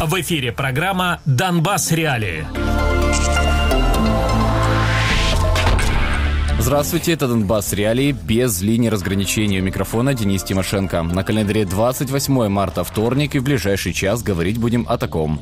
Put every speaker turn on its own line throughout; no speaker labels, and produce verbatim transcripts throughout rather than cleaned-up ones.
В эфире программа «Донбасс. Реалии».
Здравствуйте, это «Донбасс. Реалии» без линии разграничения. У микрофона Денис Тимошенко. На календаре двадцать восьмое марта, вторник, и в ближайший час говорить будем о таком.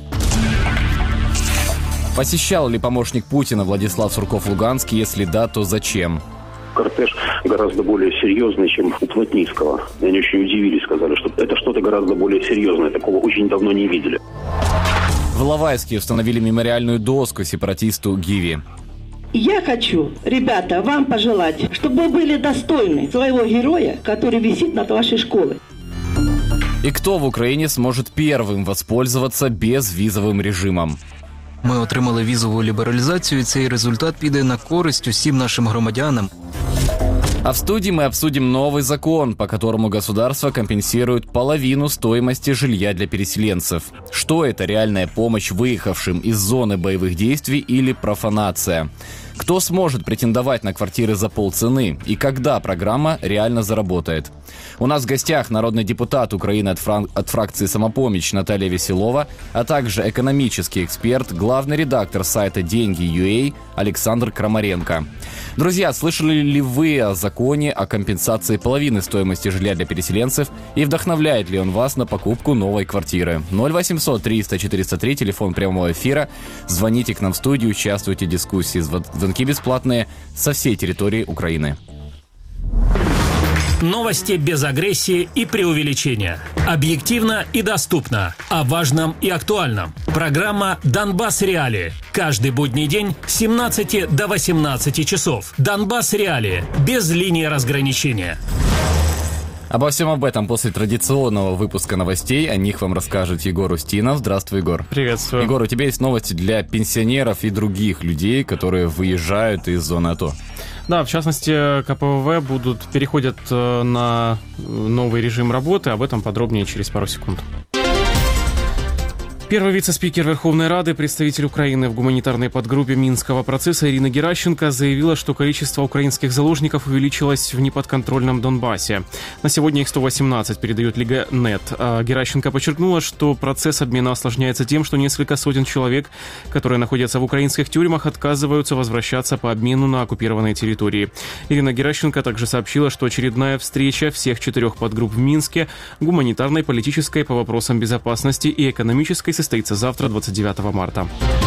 Посещал ли помощник Путина Владислав Сурков Луганск? Если да, то зачем?
Кортеж гораздо более серьезный, чем у Плотницкого. И они очень удивились, сказали, что это что-то гораздо более серьезное. Такого очень давно не видели.
В Иловайске установили мемориальную доску сепаратисту Гиви.
Я хочу, ребята, вам пожелать, чтобы вы были достойны своего героя, который висит над вашей школой.
И кто в Украине сможет первым воспользоваться безвізовим режимом?
Ми отримали візову лібералізацію, і цей результат піде на користь усім нашим громадянам.
А в студии мы обсудим новый закон, по которому государство компенсирует половину стоимости жилья для переселенцев. Что это, реальная помощь выехавшим из зоны боевых действий или профанация? Кто сможет претендовать на квартиры за полцены? И когда программа реально заработает? У нас в гостях народный депутат Украины от, фран... от фракции «Самопомощь» Наталья Веселова, а также экономический эксперт, главный редактор сайта «Деньги.ua» Александр Крамаренко. Друзья, слышали ли вы о законе о компенсации половины стоимости жилья для переселенцев и вдохновляет ли он вас на покупку новой квартиры? ноль восемьсот триста четыреста три, телефон прямого эфира. Звоните к нам в студию, участвуйте в дискуссии. Звонки бесплатные со всей территории Украины.
Новости без агрессии и преувеличения. Объективно и доступно. О важном и актуальном. Программа «Донбасс. Реалии». Каждый будний день с семнадцати до восемнадцати часов. «Донбасс. Реалии». Без линии разграничения.
Обо всем об этом после традиционного выпуска новостей. О них вам расскажет Егор Устинов. Здравствуй, Егор.
Приветствую.
Егор, у тебя есть новости для пенсионеров и других людей, которые выезжают из зоны АТО.
Да, в частности, ка пэ вэ вэ будут, переходят на новый режим работы. Об этом подробнее через пару секунд. Первый вице-спикер Верховной Рады, представитель Украины в гуманитарной подгруппе Минского процесса Ирина Геращенко заявила, что количество украинских заложников увеличилось в неподконтрольном Донбассе. На сегодня их сто восемнадцать, передает Лига Нет. Геращенко подчеркнула, что процесс обмена осложняется тем, что несколько сотен человек, которые находятся в украинских тюрьмах, отказываются возвращаться по обмену на оккупированные территории. Ирина Геращенко также сообщила, что очередная встреча всех четырех подгрупп в Минске, гуманитарной, политической, по вопросам безопасности и экономической, состоится завтра, двадцать девятого марта.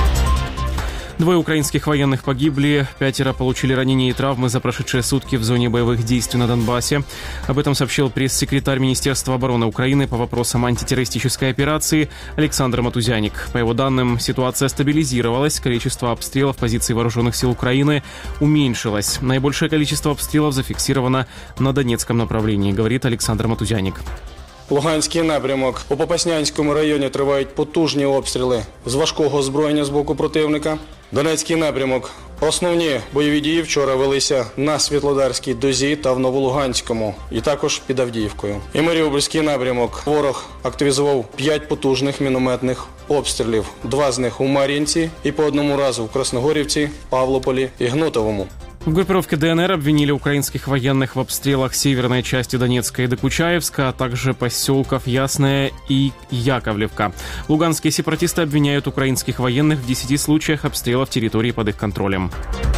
Двое украинских военных погибли, пятеро получили ранения и травмы за прошедшие сутки в зоне боевых действий на Донбассе. Об этом сообщил пресс-секретарь Министерства обороны Украины по вопросам антитеррористической операции Александр Матузяник. По его данным, ситуация стабилизировалась, количество обстрелов позиций вооруженных сил Украины уменьшилось. Наибольшее количество обстрелов зафиксировано на Донецком направлении, говорит Александр Матузяник.
Луганський напрямок. У Попаснянському районі тривають потужні обстріли з важкого озброєння з боку противника. Донецький напрямок. Основні бойові дії вчора велися на Світлодарській дозі та в Новолуганському, і також під Авдіївкою. І Маріупольський напрямок. Ворог активізував п'ять потужних мінометних обстрілів. Два з них у Мар'їнці і по одному разу в Красногорівці, Павлополі і Гнутовому.
В группировке Дэ эн эр обвинили украинских военных в обстрелах северной части Донецка и Докучаевска, а также поселков Ясное и Яковлевка. Луганские сепаратисты обвиняют украинских военных в десяти случаях обстрелов территории под их контролем.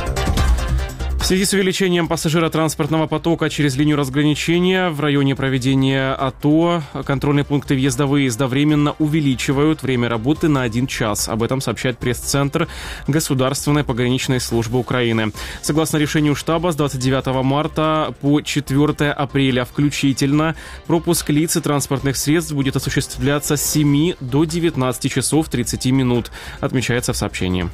В связи с увеличением пассажиротранспортного потока через линию разграничения в районе проведения АТО контрольные пункты въезда-выезда временно увеличивают время работы на один час. Об этом сообщает пресс-центр Государственной пограничной службы Украины. Согласно решению штаба, с двадцать девятого марта по четвёртое апреля включительно пропуск лиц и транспортных средств будет осуществляться с семи до девятнадцати часов тридцати минут, отмечается в сообщении.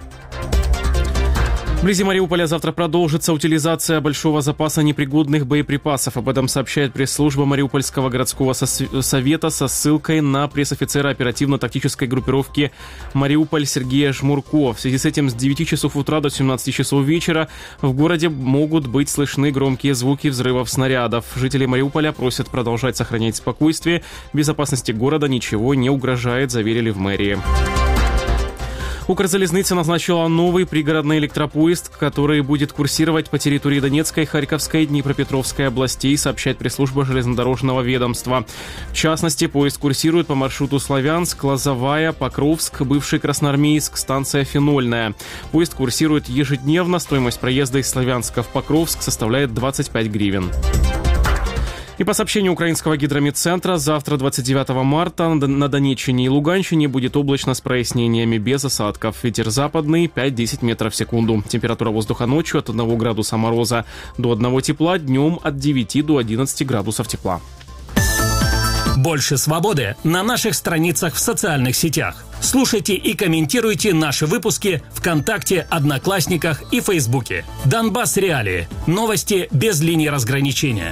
Вблизи Мариуполя завтра продолжится утилизация большого запаса непригодных боеприпасов. Об этом сообщает пресс-служба Мариупольского городского совета со ссылкой на пресс-офицера оперативно-тактической группировки «Мариуполь» Сергея Жмурко. В связи с этим с девяти часов утра до семнадцати часов вечера в городе могут быть слышны громкие звуки взрывов снарядов. Жители Мариуполя просят продолжать сохранять спокойствие. Безопасности города ничего не угрожает, заверили в мэрии. Укрзалезница назначила новый пригородный электропоезд, который будет курсировать по территории Донецкой, Харьковской и Днепропетровской областей, сообщает пресс-служба железнодорожного ведомства. В частности, поезд курсирует по маршруту Славянск, Лозовая, Покровск, бывший Красноармейск, станция Фенольная. Поезд курсирует ежедневно, стоимость проезда из Славянска в Покровск составляет двадцать пять гривен. И по сообщению украинского гидрометцентра, завтра, двадцать девятого марта, на Донеччине и Луганщине будет облачно с прояснениями, без осадков. Ветер западный пять-десять метров в секунду. Температура воздуха ночью от одного градуса мороза до одного тепла, днем от девяти до одиннадцати градусов тепла.
Больше свободы на наших страницах в социальных сетях. Слушайте и комментируйте наши выпуски ВКонтакте, Одноклассниках и Фейсбуке. Донбасс Реалии. Новости без линии разграничения.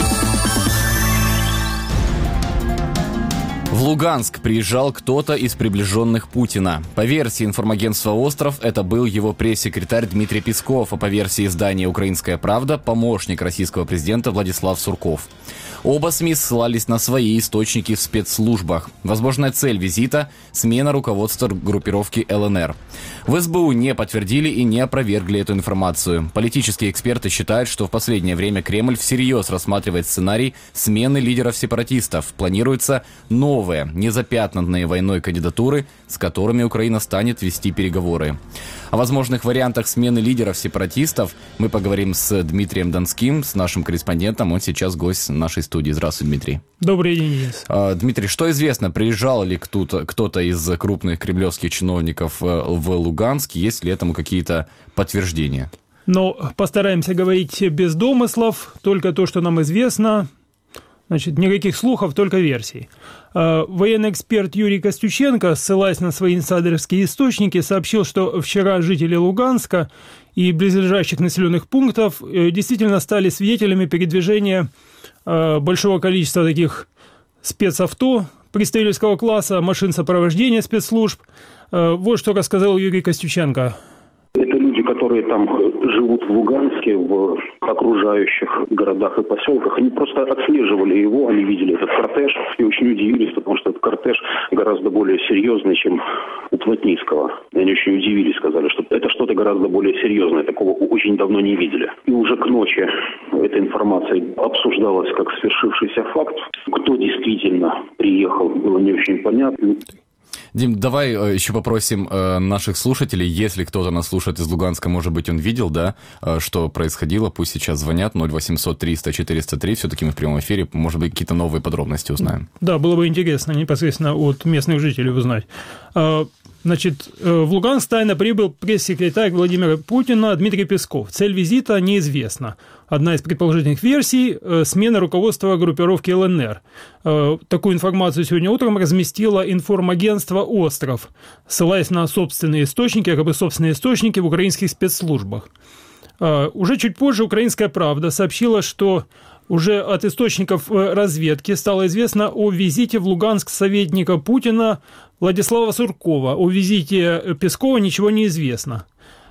В Луганск приезжал кто-то из приближенных Путина. По версии информагентства «Остров», это был его пресс-секретарь Дмитрий Песков, а по версии издания «Украинская правда» – помощник российского президента Владислав Сурков. Оба СМИ ссылались на свои источники в спецслужбах. Возможная цель визита – смена руководства группировки ЛНР. В СБУ не подтвердили и не опровергли эту информацию. Политические эксперты считают, что в последнее время Кремль всерьез рассматривает сценарий смены лидеров сепаратистов. Планируется новые, незапятнанные войной кандидатуры, с которыми Украина станет вести переговоры. О возможных вариантах смены лидеров сепаратистов мы поговорим с Дмитрием Донским, с нашим корреспондентом. Он сейчас гость нашей студии. Здравствуй, Дмитрий.
Добрый день, Денис.
А, Дмитрий, что известно? Приезжал ли кто-то, кто-то из крупных кремлевских чиновников в Луганск? Есть ли этому какие-то подтверждения?
Ну, постараемся говорить без домыслов, только то, что нам известно. Значит, никаких слухов, только версий. Военный эксперт Юрий Костюченко, ссылаясь на свои инсайдерские источники, сообщил, что вчера жители Луганска и близлежащих населенных пунктов действительно стали свидетелями передвижения большого количества таких спецавто представительского класса, машин сопровождения спецслужб. Вот что рассказал Юрий Костюченко.
Это люди, которые там живут в Луганске, в окружающих городах и поселках. Они просто отслеживали его, они видели этот кортеж и очень удивились, потому что этот кортеж гораздо более серьезный, чем у Плотницкого. И они очень удивились, сказали, что это что-то гораздо более серьезное, такого очень давно не видели. И уже к ночи эта информация обсуждалась как свершившийся факт. Кто действительно приехал, было не очень понятно.
Дим, давай еще попросим э, наших слушателей, если кто-то нас слушает из Луганска, может быть, он видел, да, э, что происходило, пусть сейчас звонят ноль восемьсот триста четыреста три, все-таки мы в прямом эфире, может быть, какие-то новые подробности узнаем.
Да, было бы интересно непосредственно от местных жителей узнать. Значит, в Луганск тайно прибыл пресс-секретарь Владимира Путина Дмитрий Песков. Цель визита неизвестна. Одна из предположительных версий – смена руководства группировки ЛНР. Такую информацию сегодня утром разместило информагентство «Остров», ссылаясь на собственные источники, как бы собственные источники в украинских спецслужбах. Уже чуть позже «Украинская правда» сообщила, что уже от источников разведки стало известно о визите в Луганск советника Путина Владислава Суркова. О визите Пескова ничего не известно.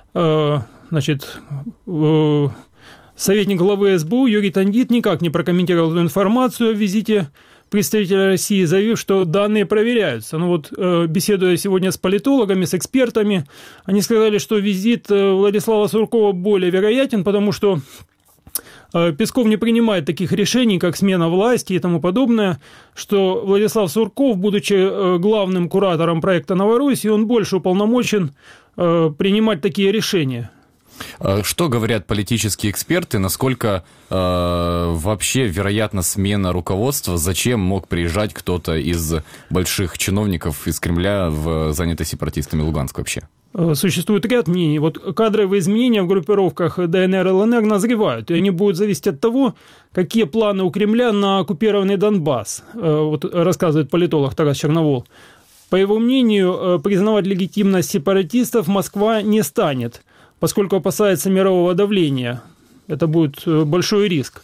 Значит, советник главы СБУ Юрий Тандит никак не прокомментировал эту информацию о визите представителя России, заявив, что данные проверяются. Ну вот, беседуя сегодня с политологами, с экспертами, они сказали, что визит Владислава Суркова более вероятен, потому что Песков не принимает таких решений, как смена власти и тому подобное, что Владислав Сурков, будучи главным куратором проекта «Новороссия», он больше уполномочен принимать такие решения.
Что говорят политические эксперты, насколько э, вообще вероятна смена руководства, зачем мог приезжать кто-то из больших чиновников из Кремля в занятый сепаратистами Луганск вообще?
Существует ряд мнений. Вот кадровые изменения в группировках ДНР и ЛНР назревают, и они будут зависеть от того, какие планы у Кремля на оккупированный Донбасс, вот рассказывает политолог Тарас Черновол. По его мнению, признавать легитимность сепаратистов Москва не станет, поскольку опасается мирового давления. Это будет большой риск.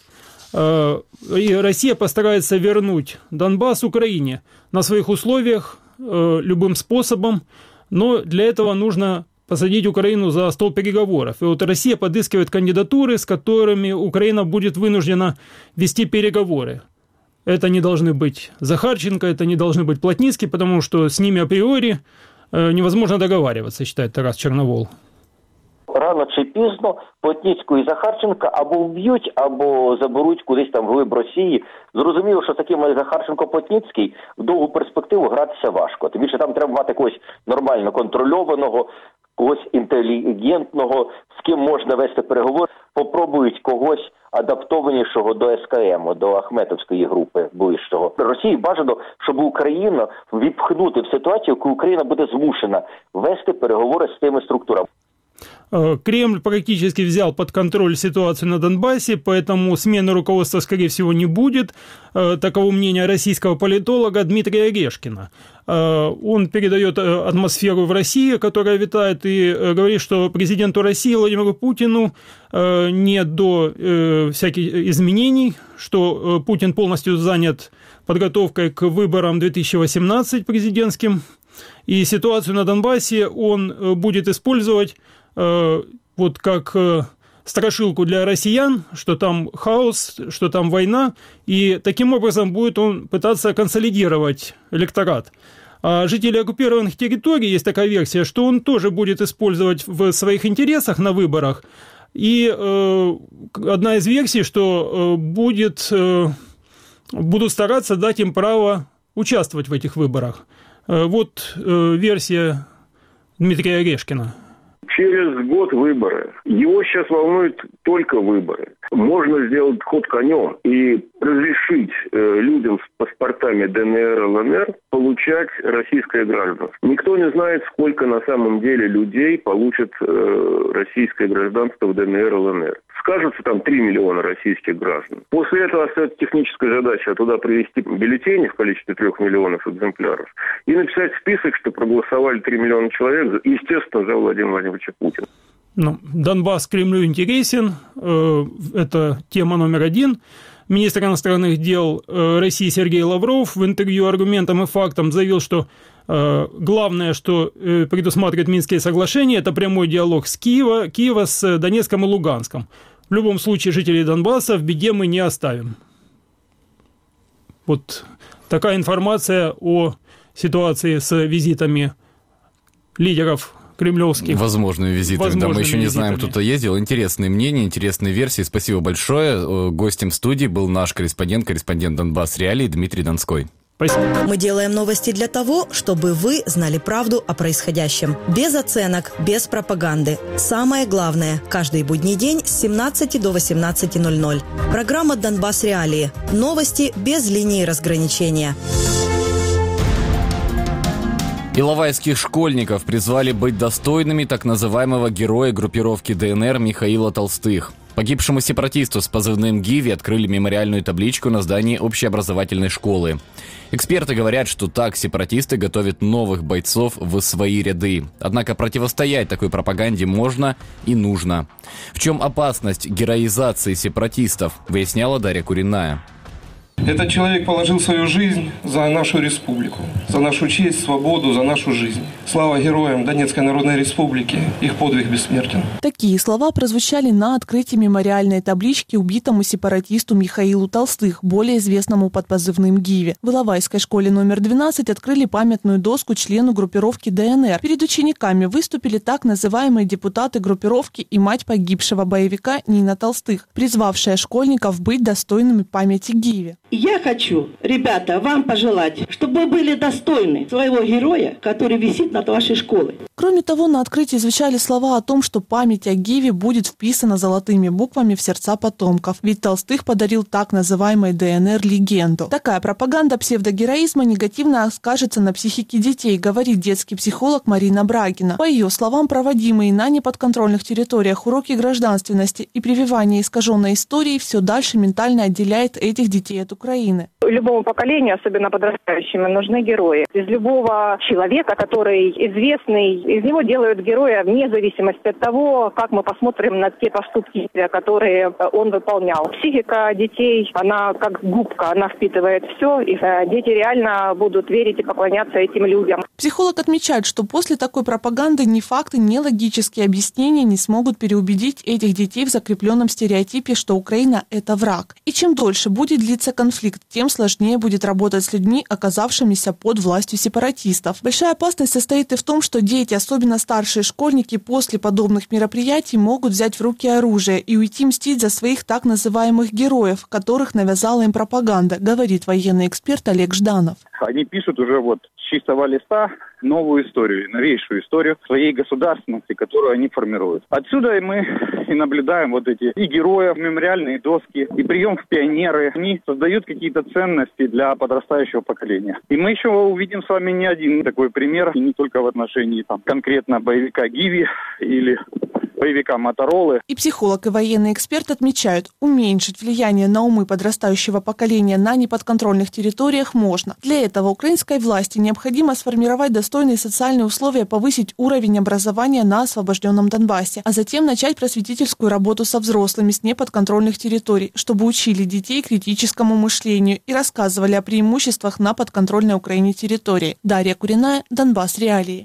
И Россия постарается вернуть Донбасс Украине на своих условиях любым способом, но для этого нужно посадить Украину за стол переговоров. И вот Россия подыскивает кандидатуры, с которыми Украина будет вынуждена вести переговоры. Это не должны быть Захарченко, это не должны быть Плотницкий, потому что с ними априори невозможно договариваться, считает Тарас Черновол.
Рано чи пізно Плотніцьку і Захарченка або вб'ють, або заберуть кудись там вглиб Росії. Зрозуміло, що такими як Захарченко-Плотніцький в довгу перспективу гратися важко. Тим більше там треба мати когось нормально контрольованого, когось інтелігентного, з ким можна вести переговори. Попробують когось адаптованішого до ес ка ем, до Ахметовської групи ближчого. Росії бажано, щоб Україну відпхнути в ситуацію, коли Україна буде змушена вести переговори з тими структурами.
Кремль практически взял под контроль ситуацию на Донбассе, поэтому смены руководства, скорее всего, не будет. Таково мнение российского политолога Дмитрия Орешкина. Он передает атмосферу в России, которая витает, и говорит, что президенту России Владимиру Путину не до всяких изменений, что Путин полностью занят подготовкой к выборам две тысячи восемнадцать президентским, и ситуацию на Донбассе он будет использовать вот как страшилку для россиян, что там хаос, что там война, и таким образом будет он пытаться консолидировать электорат. А жители оккупированных территорий, есть такая версия, что он тоже будет использовать в своих интересах на выборах. И э, одна из версий, что э, будет, э, будут стараться дать им право участвовать в этих выборах. Э, вот э, версия Дмитрия Орешкина.
Через год выборы. Его сейчас волнуют только выборы. Можно сделать ход конем и разрешить э, людям с паспортами дэ эн эр, эл эн эр получать российское гражданство. Никто не знает, сколько на самом деле людей получат э, российское гражданство в дэ эн эр, эл эн эр. Скажется там три миллиона российских граждан. После этого остается техническая задача туда привезти бюллетени в количестве трех миллионов экземпляров и написать список, что проголосовали три миллиона человек, естественно, за Владимира Владимировича Путина.
Ну, Донбасс Кремлю интересен, это тема номер один. Министр иностранных дел России Сергей Лавров в интервью «Аргументам и фактам» заявил, что главное, что предусматривает Минские соглашения, это прямой диалог с Киева, Киева с Донецком и Луганском. В любом случае жителей Донбасса в беде мы не оставим. Вот такая информация о ситуации с визитами лидеров кремлевских.
Возможными визитами.
Возможными
да, мы еще не
визитами.
знаем, кто-то ездил. Интересные мнения, интересные версии. Спасибо большое. Гостем студии был наш корреспондент, корреспондент Донбасс Реалии Дмитрий Донской.
Спасибо.
Мы делаем новости для того, чтобы вы знали правду о происходящем. Без оценок, без пропаганды. Самое главное – каждый будний день с семнадцати до восемнадцати ноль-ноль. Программа «Донбасс Реалии». Новости без линии разграничения.
Иловайских школьников призвали быть достойными так называемого героя группировки дэ эн эр Михаила Толстых. Погибшему сепаратисту с позывным «Гиви» открыли мемориальную табличку на здании общеобразовательной школы. Эксперты говорят, что так сепаратисты готовят новых бойцов в свои ряды. Однако противостоять такой пропаганде можно и нужно. В чем опасность героизации сепаратистов, выясняла Дарья Куриная.
Этот человек положил свою жизнь за нашу республику, за нашу честь, свободу, за нашу жизнь. Слава героям Донецкой Народной Республики, их подвиг бессмертен.
Такие слова прозвучали на открытии мемориальной таблички убитому сепаратисту Михаилу Толстых, более известному под позывным «Гиви». В Иловайской школе номер двенадцать открыли памятную доску члену группировки дэ эн эр. Перед учениками выступили так называемые депутаты группировки и мать погибшего боевика Нина Толстых, призвавшая школьников быть достойными памяти «Гиви».
Я хочу, ребята, вам пожелать, чтобы вы были достойны своего героя, который висит над вашей школой.
Кроме того, на открытии звучали слова о том, что память о Гиве будет вписана золотыми буквами в сердца потомков, ведь Толстых подарил так называемой дэ эн эр легенду. Такая пропаганда псевдогероизма негативно скажется на психике детей, говорит детский психолог Марина Брагина. По ее словам, проводимые на неподконтрольных территориях уроки гражданственности и прививание искаженной истории все дальше ментально отделяет этих детей от Украины.
Любому поколению, особенно подрастающим, нужны герои. Из любого человека, который известный, из него делают героя вне зависимости от того, как мы посмотрим на те поступки, которые он выполнял. Психика детей, она как губка, она впитывает все, и дети реально будут верить и поклоняться этим людям.
Психолог отмечает, что после такой пропаганды ни факты, ни логические объяснения не смогут переубедить этих детей в закрепленном стереотипе, что Украина – это враг. И чем дольше будет длиться конфликт, тем сложнее будет работать с людьми, оказавшимися под властью сепаратистов. Большая опасность состоит и в том, что дети, особенно старшие школьники, после подобных мероприятий могут взять в руки оружие и уйти мстить за своих так называемых героев, которых навязала им пропаганда, говорит военный эксперт Олег Жданов.
Они пишут уже вот с чистого листа новую историю, новейшую историю своей государственности, которую они формируют. Отсюда мы и наблюдаем вот эти и героев, мемориальные доски, и прием в пионеры. Они создают какие-то ценности для подрастающего поколения. И мы еще увидим с вами не один такой пример, и не только в отношении там, конкретно боевика Гиви или боевика Моторолы.
И психолог, и военный эксперт отмечают, уменьшить влияние на умы подрастающего поколения на неподконтрольных территориях можно. Для этого украинской власти необходимо сформировать достойные социальные условия, повысить уровень образования на освобожденном Донбассе, а затем начать просветительскую работу со взрослыми с неподконтрольных территорий, чтобы учили детей критическому мышлению и рассказывали о преимуществах на подконтрольной Украине территории. Дарья Куриная, Донбасс Реалии.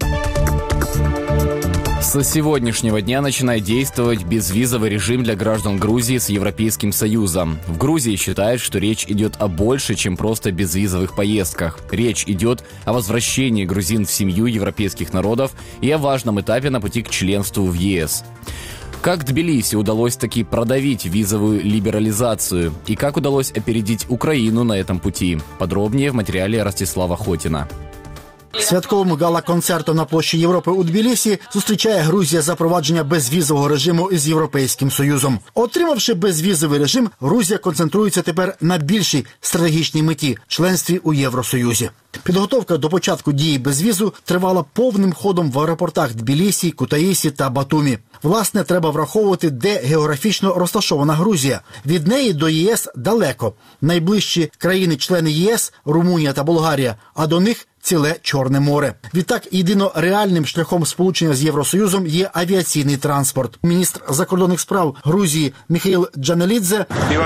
С сегодняшнего дня начинает действовать безвизовый режим для граждан Грузии с Европейским Союзом. В Грузии считают, что речь идет о больше, чем просто безвизовых поездках. Речь идет о возвращении грузин в семью европейских народов и о важном этапе на пути к членству в ЕС. Как Тбилиси удалось таки продавить визовую либерализацию и как удалось опередить Украину на этом пути? Подробнее в материале Ростислава Хотіна.
Святковим гала-концертом на площі Європи у Тбілісі зустрічає Грузія запровадження безвізового режиму із Європейським Союзом. Отримавши безвізовий режим, Грузія концентрується тепер на більшій стратегічній меті – членстві у Євросоюзі. Підготовка до початку дії безвізу тривала повним ходом в аеропортах Тбілісі, Кутаїсі та Батумі. Власне, треба враховувати, де географічно розташована Грузія. Від неї до ЄС далеко. Найближчі країни-члени ЄС – Румунія та Болгарія, а до них – ціле Чорне море. Відтак, єдино реальним шляхом сполучення з Євросоюзом є авіаційний транспорт. Міністр закордонних справ Грузії Міхаїл Джанелідзе.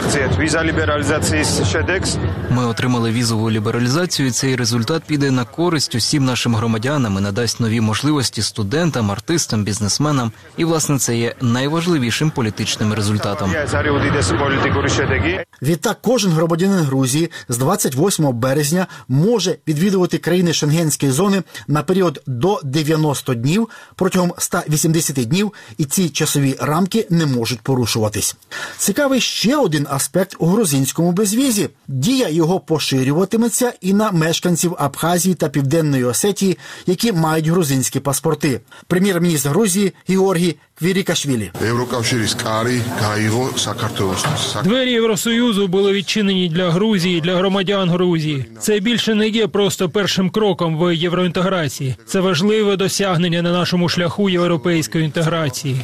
Ми отримали візову лібералізацію, і цей результат піде на користь усім нашим громадянам і надасть нові можливості студентам, артистам, бізнесменам. І, власне, це є найважливішим політичним результатом.
Відтак, кожен громадянин Грузії з двадцять восьмого березня може відвідувати країни Шенгенської зони на період до дев'яноста днів протягом ста вісімдесяти днів, і ці часові рамки не можуть порушуватись. Цікавий ще один аспект у грузинському безвізі. Дія його поширюватиметься і на мешканців Абхазії та Південної Осетії, які мають грузинські паспорти. Прем'єр-міністр Грузії Георгій Квірікашвілі.
Двері Євросоюзу були відчинені для Грузії, для громадян Грузії. Це більше не є просто першим кроком в євроінтеграції. Це важливе досягнення на нашому шляху європейської інтеграції.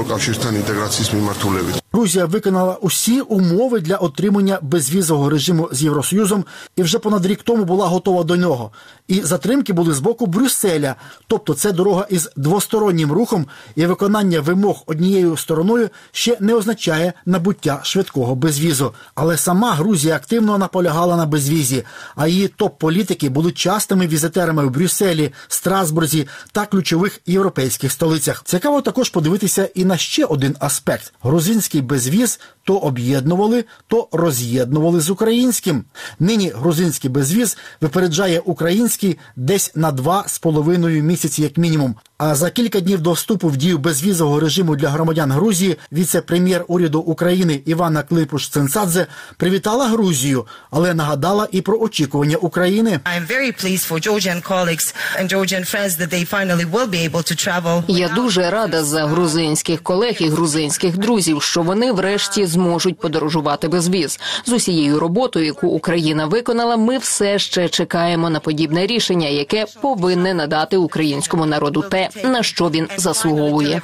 Грузія виконала усі умови для отримання безвізового режиму з Євросоюзом і вже понад рік тому була готова до нього. І затримки були з боку Брюсселя, тобто це дорога із двостороннім рухом, і виконання вимог однією стороною ще не означає набуття швидкого безвізу. Але сама Грузія активно наполягала на безвізі, а її топ-політики були частими візитерами в Брюсселі, Страсбурзі та ключових європейських столицях. Цікаво також подивитися і на ще один аспект. Грузинський безвіз то об'єднували, то роз'єднували з українським. Нині грузинський безвіз випереджає український десь на два з половиною місяці як мінімум. А за кілька днів до вступу в дію безвізового режиму для громадян Грузії віце-прем'єр уряду України Івана Клипуш-Цинцадзе привітала Грузію, але нагадала і про очікування України.
Я дуже рада за грузинських колег і грузинських друзів, що вони врешті зможуть подорожувати без віз. З усією роботою, яку Україна виконала, ми все ще чекаємо на подібне рішення, яке повинне надати українському народу те, на що він заслуговує.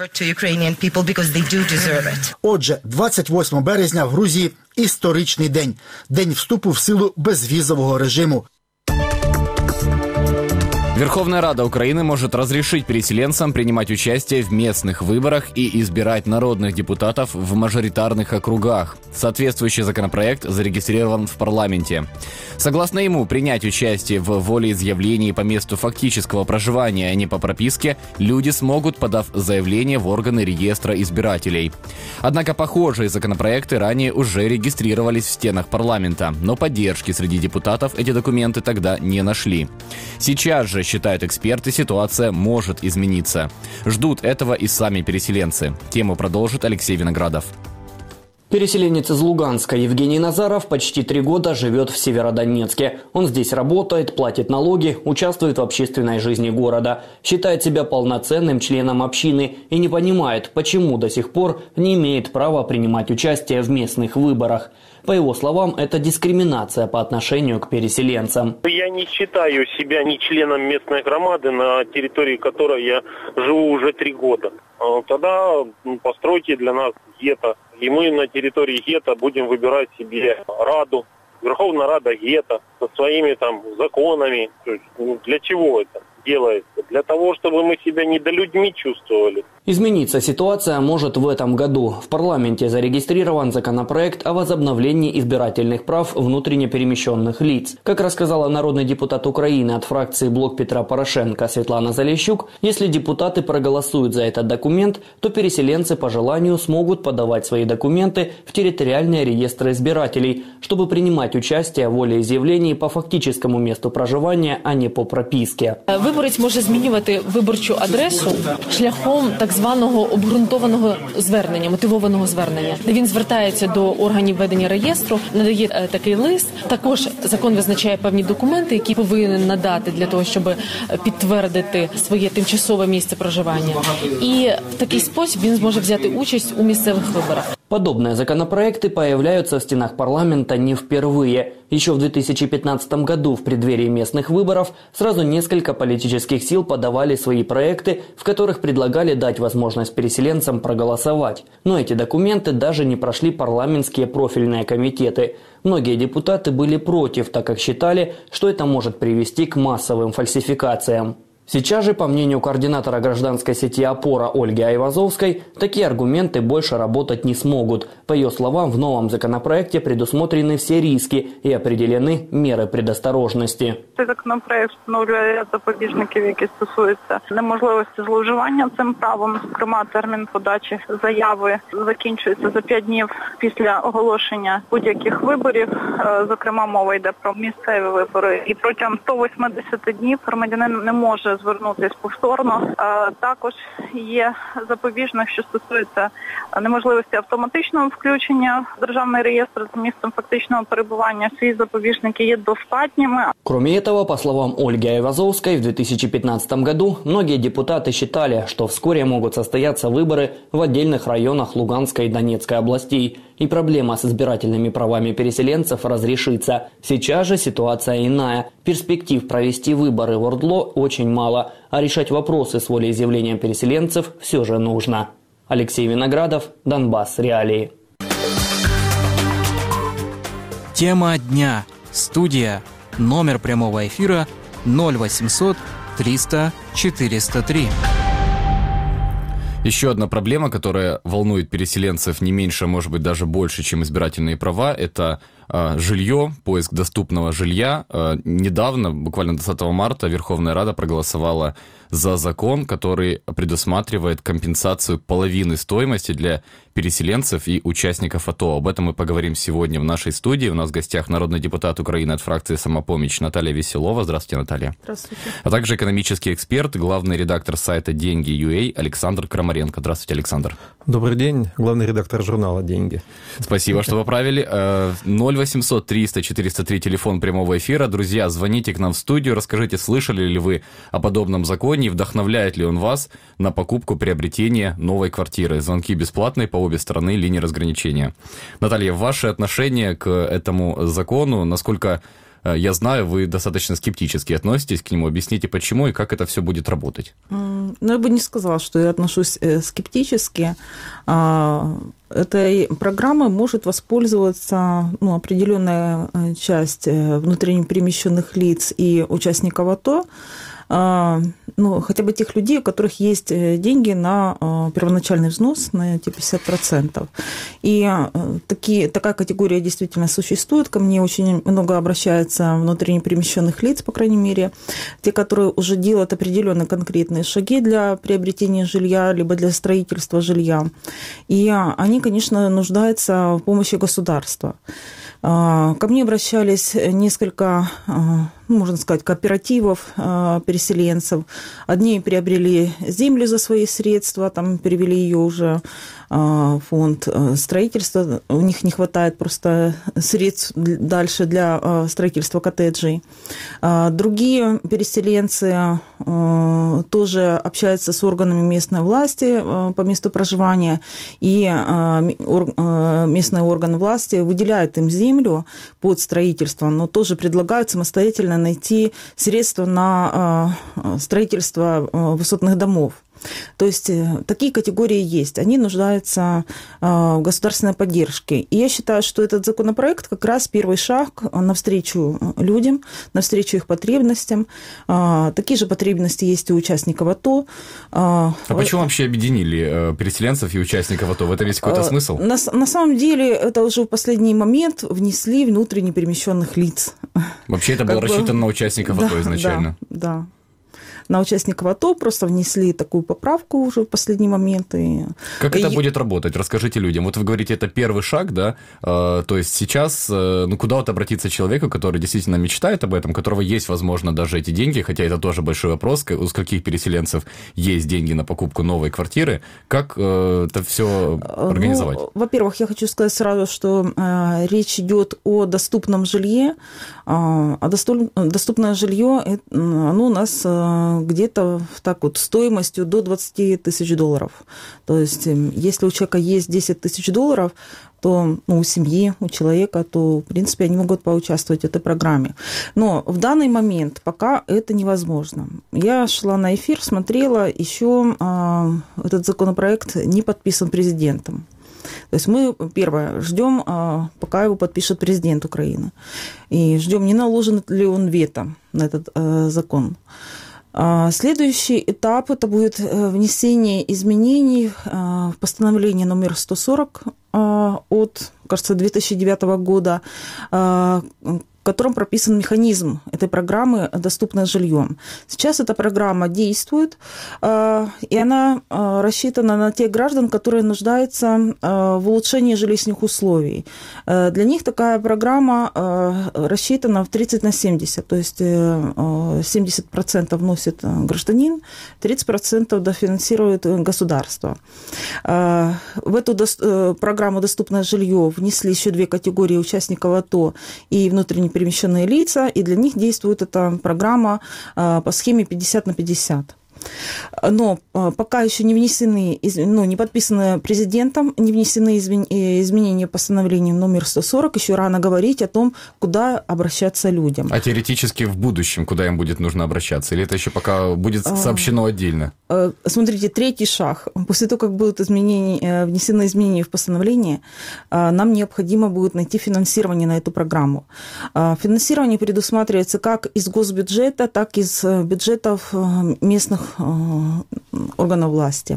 Отже, двадцять восьмого березня в Грузії історичний день. День вступу в силу безвізового режиму.
Верховная Рада Украины может разрешить переселенцам принимать участие в местных выборах и избирать народных депутатов в мажоритарных округах. Соответствующий законопроект зарегистрирован в парламенте. Согласно ему, принять участие в волеизъявлении по месту фактического проживания, а не по прописке, люди смогут, подав заявление в органы реестра избирателей. Однако похожие законопроекты ранее уже регистрировались в стенах парламента, но поддержки среди депутатов эти документы тогда не нашли. Сейчас же, считают эксперты, ситуация может измениться. Ждут этого и сами переселенцы. Тему продолжит Алексей Виноградов.
Переселенец из Луганска Евгений Назаров почти три года живет в Северодонецке. Он здесь работает, платит налоги, участвует в общественной жизни города, считает себя полноценным членом общины и не понимает, почему до сих пор не имеет права принимать участие в местных выборах. По его словам, это дискриминация по отношению к переселенцам.
Я не считаю себя ни членом местной громады, на территории которой я живу уже три года. Тогда постройте для нас гетто. И мы на территории гетто будем выбирать себе Раду, Верховная Рада гетто со своими там законами. То есть, ну, для чего это делается? Для того, чтобы мы себя недолюдьми чувствовали.
Измениться ситуация может в этом году. В парламенте зарегистрирован законопроект о возобновлении избирательных прав внутренне перемещенных лиц. Как рассказала народный депутат Украины от фракции «Блок Петра Порошенко» Светлана Залещук, если депутаты проголосуют за этот документ, то переселенцы по желанию смогут подавать свои документы в территориальные реестры избирателей, чтобы принимать участие в волеиз'явленні по фактическому месту проживания, а не по прописке.
Виборець може змінювати виборчу адресу шляхом так званого обґрунтованого звернення, мотивованого звернення, де він звертається до органів ведення реєстру, надає такий лист. Також закон визначає певні документи, які повинен надати для того, щоб підтвердити своє тимчасове місце проживання. І в такий спосіб він зможе взяти участь у місцевих виборах.
Подобные законопроекты появляются в стенах парламента не впервые. Еще в две тысячи пятнадцатом году в преддверии местных выборов сразу несколько политических сил подавали свои проекты, в которых предлагали дать возможность переселенцам проголосовать. Но эти документы даже не прошли парламентские профильные комитеты. Многие депутаты были против, так как считали, что это может привести к массовым фальсификациям. Сейчас же, по мнению координатора гражданской сети «Опора» Ольги Айвазовской, такие аргументы больше работать не смогут. По ее словам, в новом законопроекте предусмотрены все риски и определены меры предосторожности.
Цей законопроект встановлює ряд запобіжників, які стосуються неможливості зловживання цим правом. Зокрема, термін подачі заяви закінчується за п'ять днів після оголошення будь-яких виборів. Зокрема, мова йде про місцеві вибори. І протягом ста вісімдесяти днів громадянин не може звернутися повторно. Також є запобіжник, що стосується неможливості автоматичного включення в державний реєстр з місцем фактичного перебування. Ці запобіжники є достатніми.
Кроме этого, по словам Ольги Айвазовской, в две тысячи пятнадцатом году многие депутаты считали, что вскоре могут состояться выборы в отдельных районах Луганской и Донецкой областей, и проблема с избирательными правами переселенцев разрешится. Сейчас же ситуация иная. Перспектив провести выборы в ОРДЛО очень мало, а решать вопросы с волеизъявлением переселенцев все же нужно. Алексей Виноградов, Донбасс. Реалии.
Тема дня. Студия. Номер прямого эфира ноль восемьсот триста четыреста три.
Еще одна проблема, которая волнует переселенцев не меньше, может быть, даже больше, чем избирательные права, это э, жилье, поиск доступного жилья. Э, недавно, буквально двадцатого марта, Верховная Рада проголосовала за закон, который предусматривает компенсацию половины стоимости для переселенцев и участников АТО. Об этом мы поговорим сегодня в нашей студии. У нас в гостях народный депутат Украины от фракции «Самопомощь» Наталья Веселова. Здравствуйте, Наталья.
Здравствуйте.
А также экономический эксперт, главный редактор сайта «Деньги точка ю а» Александр Крамаренко. Здравствуйте, Александр.
Добрый день, главный редактор журнала «Деньги».
Спасибо, что поправили. ноль восемьсот триста четыреста три, телефон прямого эфира. Друзья, звоните к нам в студию, расскажите, слышали ли вы о подобном законе, вдохновляет ли он вас на покупку, приобретение новой квартиры. Звонки бесплатные по обе стороны линии разграничения. Наталья, ваше отношение к этому закону, насколько я знаю, вы достаточно скептически относитесь к нему. Объясните, почему и как это все будет работать.
Ну, я бы не сказала, что я отношусь скептически. Этой программой может воспользоваться ну, определенная часть внутренне перемещенных лиц и участников АТО. ну, хотя бы тех людей, у которых есть деньги на первоначальный взнос, на эти пятьдесят процентов. И такие, такая категория действительно существует. Ко мне очень много обращается внутренне перемещенных лиц, по крайней мере, те, которые уже делают определенные конкретные шаги для приобретения жилья, либо для строительства жилья. И они, конечно, нуждаются в помощи государства. Ко мне обращались несколько, можно сказать, кооперативов переселенцев. Одни приобрели землю за свои средства, там перевели ее уже в фонд строительства. У них не хватает просто средств дальше для строительства коттеджей. Другие переселенцы тоже общаются с органами местной власти по месту проживания, и местные органы власти выделяют им землю под строительство, но тоже предлагают самостоятельно найти средства на строительство высотных домов. То есть такие категории есть. Они нуждаются в государственной поддержке. И я считаю, что этот законопроект как раз первый шаг навстречу людям, навстречу их потребностям. Такие же потребности есть и у участников АТО.
А почему вообще объединили переселенцев и участников АТО? В этом есть какой-то смысл?
На, на самом деле это уже в последний момент внесли внутренне перемещенных лиц.
Вообще это было как рассчитано бы... на участников да, АТО изначально?
Да, да. На участников АТО просто внесли такую поправку уже в последний момент. И...
Как
и...
это будет работать? Расскажите людям. Вот вы говорите, это первый шаг, да? Э, то есть сейчас, э, ну, куда вот обратиться человеку, который действительно мечтает об этом, у которого есть, возможно, даже эти деньги, хотя это тоже большой вопрос, у скольких переселенцев есть деньги на покупку новой квартиры, как э, это все организовать?
Ну, во-первых, я хочу сказать сразу, что э, речь идет о доступном жилье, э, а доступ... доступное жилье, оно у нас... Э, где-то так вот стоимостью до двадцать тысяч долларов. То есть, если у человека есть десять тысяч долларов, то ну, у семьи, у человека, то, в принципе, они могут поучаствовать в этой программе. Но в данный момент пока это невозможно. Я шла на эфир, смотрела, еще а, этот законопроект не подписан президентом. То есть мы, первое, ждем, а, пока его подпишет президент Украины. И ждем, не наложен ли он вето на этот а, закон. Следующий этап – это будет внесение изменений в постановление номер сто сорок от, кажется, две тысячи девятого года, в котором прописан механизм этой программы «Доступное жилье». Сейчас эта программа действует, и она рассчитана на тех граждан, которые нуждаются в улучшении жилищных условий. Для них такая программа рассчитана в тридцать на семьдесят, то есть семьдесят процентов вносит гражданин, тридцать процентов дофинансирует государство. В эту программу «Доступное жилье» внесли еще две категории участников АТО и внутренне перемещенные лица, и для них действует эта программа по схеме пятьдесят на пятьдесят. Но пока еще не внесены, ну, не подписаны президентом, не внесены изменения постановлением номер сто сорок, еще рано говорить о том, куда обращаться людям.
А теоретически в будущем куда им будет нужно обращаться? Или это еще пока будет сообщено отдельно?
Смотрите, третий шаг. После того, как будут изменения, внесены изменения в постановление, нам необходимо будет найти финансирование на эту программу. Финансирование предусматривается как из госбюджета, так и из бюджетов местных органов власти.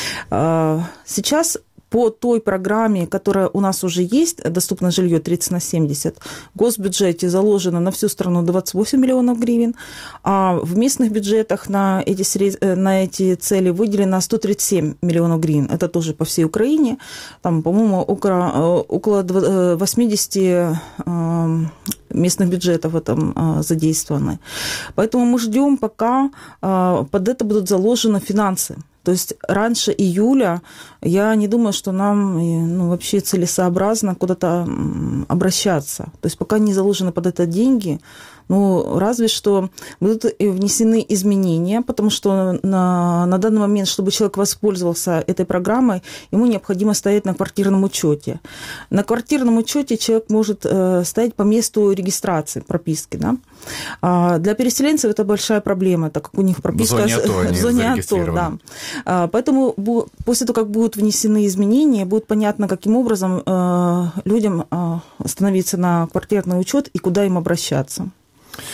Сейчас по той программе, которая у нас уже есть, «Доступное жилье» тридцать на семьдесят, в госбюджете заложено на всю страну двадцать восемь миллионов гривен, а в местных бюджетах на эти, сред... на эти цели выделено сто тридцать семь миллионов гривен. Это тоже по всей Украине. Там, по-моему, около, около восемьдесят местных бюджетов в этом задействованы. Поэтому мы ждем, пока под это будут заложены финансы. То есть раньше июля я не думаю, что нам ну, вообще целесообразно куда-то обращаться. То есть пока не заложены под это деньги, ну, разве что будут внесены изменения, потому что на, на данный момент, чтобы человек воспользовался этой программой, ему необходимо стоять на квартирном учете. На квартирном учете человек может э, стоять по месту регистрации, прописки. Да? А для переселенцев это большая проблема, так как у них прописка
в зоне АТО,
в зоне АТО, да. А, поэтому бу, после того, как будут внесены изменения, будет понятно, каким образом э, людям э, становиться на квартирный учет и куда им обращаться.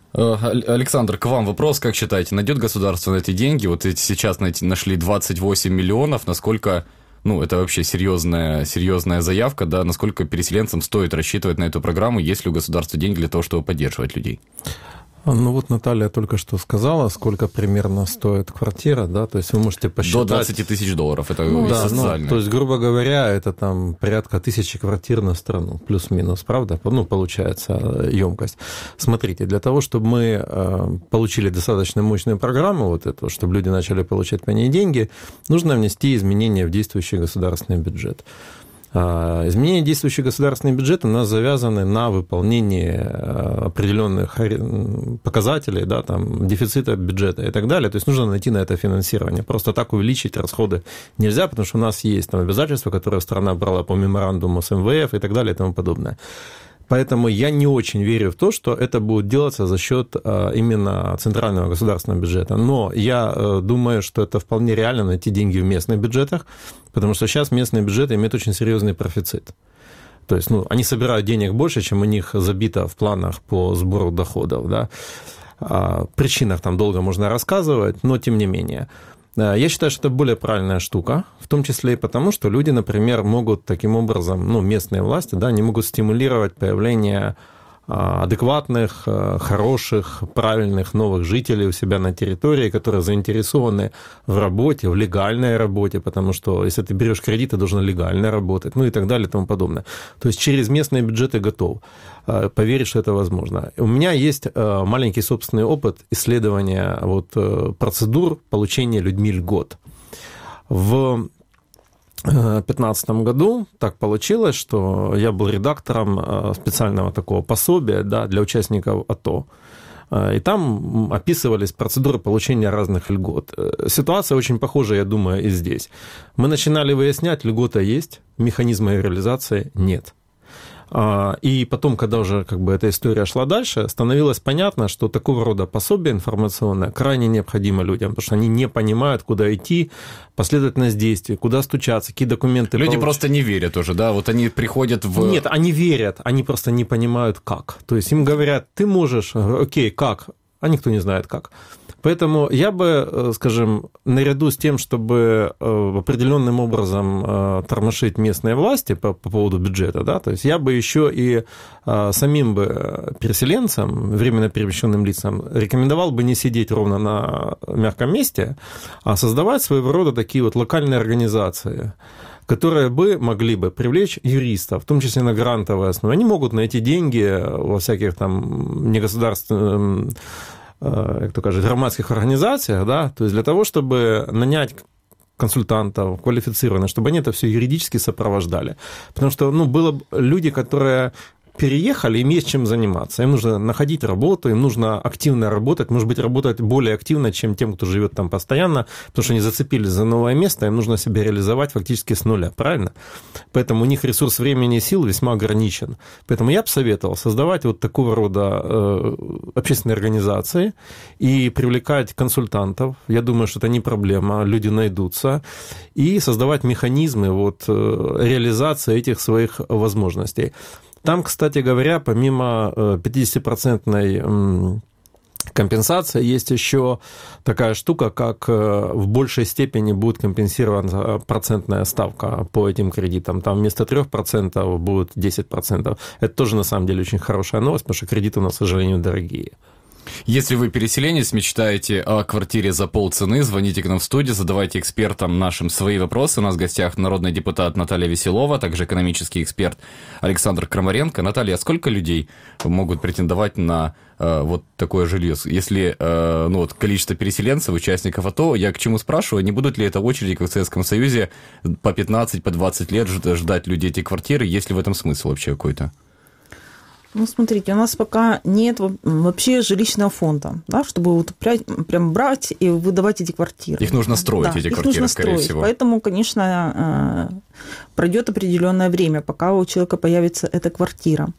Александр, к вам вопрос, как считаете, найдет государство на эти деньги? Вот эти сейчас нашли двадцать восемь миллионов, насколько, ну, это вообще серьезная, серьезная заявка, да, насколько переселенцам стоит рассчитывать на эту программу, есть ли у государства деньги для того, чтобы поддерживать людей?
Ну вот Наталья только что сказала, сколько примерно стоит квартира, да, то есть вы можете посчитать...
До двадцать тысяч долларов, это ну,
да,
социальное.
Ну, то есть, грубо говоря, это там порядка тысячи квартир на страну, плюс-минус, правда? Ну, получается емкость. Смотрите, для того, чтобы мы получили достаточно мощную программу, вот эту, чтобы люди начали получать по ней деньги, нужно внести изменения в действующий государственный бюджет. Изменения действующего государственного бюджета у нас завязаны на выполнении определенных показателей, да, там, дефицита бюджета и так далее. То есть нужно найти на это финансирование. Просто так увеличить расходы нельзя, потому что у нас есть там обязательства, которые страна брала по меморандуму с эм вэ эф и так далее и тому подобное. Поэтому я не очень верю в то, что это будет делаться за счет именно центрального государственного бюджета. Но я думаю, что это вполне реально найти деньги в местных бюджетах, потому что сейчас местные бюджеты имеют очень серьезный профицит. То есть, ну, они собирают денег больше, чем у них забито в планах по сбору доходов. Да? О причинах там долго можно рассказывать, но тем не менее. Я считаю, что это более правильная штука, в том числе и потому, что люди, например, могут таким образом, ну, местные власти, да, они могут стимулировать появление адекватных, хороших, правильных новых жителей у себя на территории, которые заинтересованы в работе, в легальной работе, потому что если ты берешь кредит, ты должен легально работать, ну и так далее и тому подобное. То есть через местные бюджеты готов поверить, что это возможно. У меня есть маленький собственный опыт исследования вот процедур получения людьми льгот. В В две тысячи пятнадцатом году так получилось, что я был редактором специального такого пособия, да, для участников АТО. И там описывались процедуры получения разных льгот. Ситуация очень похожа, я думаю, и здесь. Мы начинали выяснять, льгота есть, механизма ее реализации нет. И потом, когда уже как бы эта история шла дальше, становилось понятно, что такого рода пособие информационное крайне необходимо людям, потому что они не понимают, куда идти, последовательность действий, куда стучаться, какие документы...
Люди
получить.
Просто не верят уже, да? Вот они приходят в...
Нет, они верят, они просто не понимают, как. То есть им говорят, ты можешь, окей, как? А никто не знает, как. Поэтому я бы, скажем, наряду с тем, чтобы определенным образом тормошить местные власти по, по поводу бюджета, да, то есть я бы еще и самим бы переселенцам, временно перемещенным лицам, рекомендовал бы не сидеть ровно на мягком месте, а создавать своего рода такие вот локальные организации, которые бы могли бы привлечь юристов, в том числе на грантовой основе. Они могут найти деньги во всяких там негосударственных, як то кажуть, громадских организациях, да, то есть для того, чтобы нанять консультантов квалифицированных, чтобы они это все юридически сопровождали. Потому что, ну, было люди, которые переехали, им есть чем заниматься. Им нужно находить работу, им нужно активно работать, может быть, работать более активно, чем тем, кто живет там постоянно, потому что они зацепились за новое место, им нужно себя реализовать фактически с нуля, правильно? Поэтому у них ресурс времени и сил весьма ограничен. Поэтому я бы советовал создавать вот такого рода э, общественные организации и привлекать консультантов. Я думаю, что это не проблема, люди найдутся. И создавать механизмы вот, э, реализации этих своих возможностей. Там, кстати говоря, помимо пятидесятипроцентной компенсации, есть еще такая штука, как в большей степени будет компенсирована процентная ставка по этим кредитам. Там вместо трех процентов будет десять процентов. Это тоже, на самом деле, очень хорошая новость, потому что кредиты у нас, к сожалению, дорогие.
Если вы переселенец, мечтаете о квартире за полцены, звоните к нам в студию, задавайте экспертам нашим свои вопросы. У нас в гостях народный депутат Наталья Веселова, также экономический эксперт Александр Крамаренко. Наталья, а сколько людей могут претендовать на э, вот такое жилье? Если э, ну, вот, количество переселенцев, участников АТО, я к чему спрашиваю, не будут ли это очереди, как в Советском Союзе, по пятнадцать, по двадцать лет ждать людей эти квартиры? Есть ли в этом смысл вообще какой-то?
Ну, смотрите, у нас пока нет вообще жилищного фонда, да, чтобы вот прям брать и выдавать эти квартиры.
Их нужно строить,
да,
эти
их
квартиры,
нужно
скорее
строить.
всего.
Поэтому, конечно, пройдет определенное время, пока у человека появится эта квартира.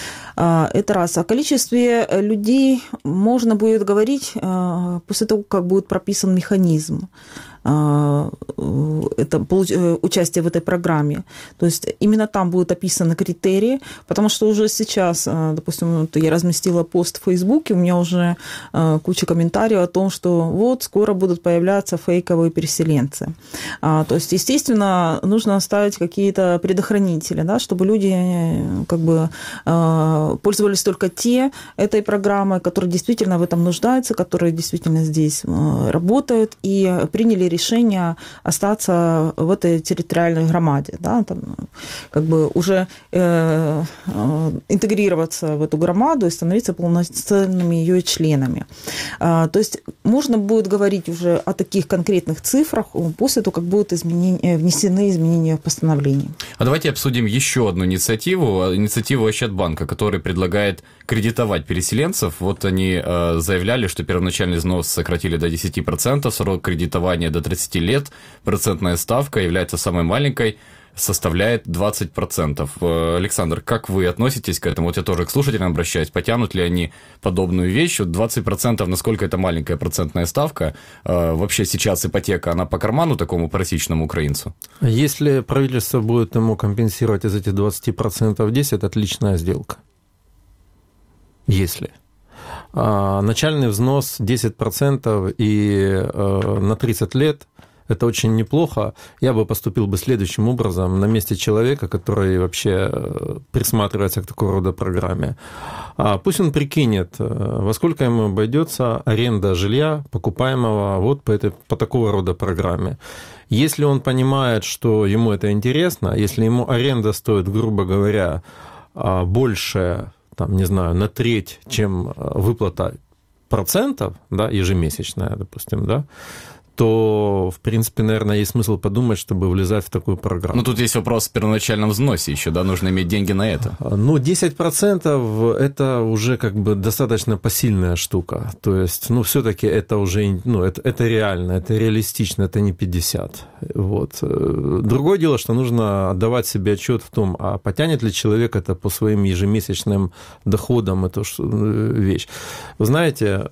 Это раз. О количестве людей можно будет говорить после того, как будет прописан механизм. это, участие в этой программе. То есть именно там будут описаны критерии, потому что уже сейчас, допустим, я разместила пост в Фейсбуке, у меня уже куча комментариев о том, что вот скоро будут появляться фейковые переселенцы. То есть, естественно, нужно ставить какие-то предохранители, да, чтобы люди как бы пользовались только те этой программой, которые действительно в этом нуждаются, которые действительно здесь работают и приняли решение остаться в этой территориальной громаде, да, там, как бы уже э, интегрироваться в эту громаду и становиться полноценными ее членами. А, то есть можно будет говорить уже о таких конкретных цифрах после того, как будут изменения, внесены изменения в постановление.
А давайте обсудим еще одну инициативу, инициативу Ощадбанка, который предлагает кредитовать переселенцев. Вот они э, заявляли, что первоначальный взнос сократили до десять процентов, срок кредитования до тридцать лет, процентная ставка является самой маленькой, составляет двадцать процентов. Александр, как вы относитесь к этому? Вот я тоже к слушателям обращаюсь. Потянут ли они подобную вещь? Вот двадцать процентов, насколько это маленькая процентная ставка? Вообще сейчас ипотека, она по карману такому просичному украинцу?
Если правительство будет ему компенсировать из этих двадцати процентов десять, это отличная сделка. Если. Начальный взнос десять процентов и на тридцать лет – это очень неплохо. Я бы поступил бы следующим образом на месте человека, который вообще присматривается к такого рода программе. Пусть он прикинет, во сколько ему обойдется аренда жилья, покупаемого вот по, этой, по такого рода программе. Если он понимает, что ему это интересно, если ему аренда стоит, грубо говоря, больше, там, не знаю, на треть, чем выплата процентов, да, ежемесячная, допустим, да, то, в принципе, наверное, есть смысл подумать, чтобы влезать в такую программу.
Ну, тут есть вопрос в первоначальном взносе еще, да, нужно иметь деньги на это.
Ну, десять процентов – это уже как бы достаточно посильная штука. То есть, ну, все-таки это уже, ну, это, это реально, это реалистично, это не пятьдесят. Вот. Другое дело, что нужно отдавать себе отчет в том, а потянет ли человек это по своим ежемесячным доходам, эту вещь. Вы знаете,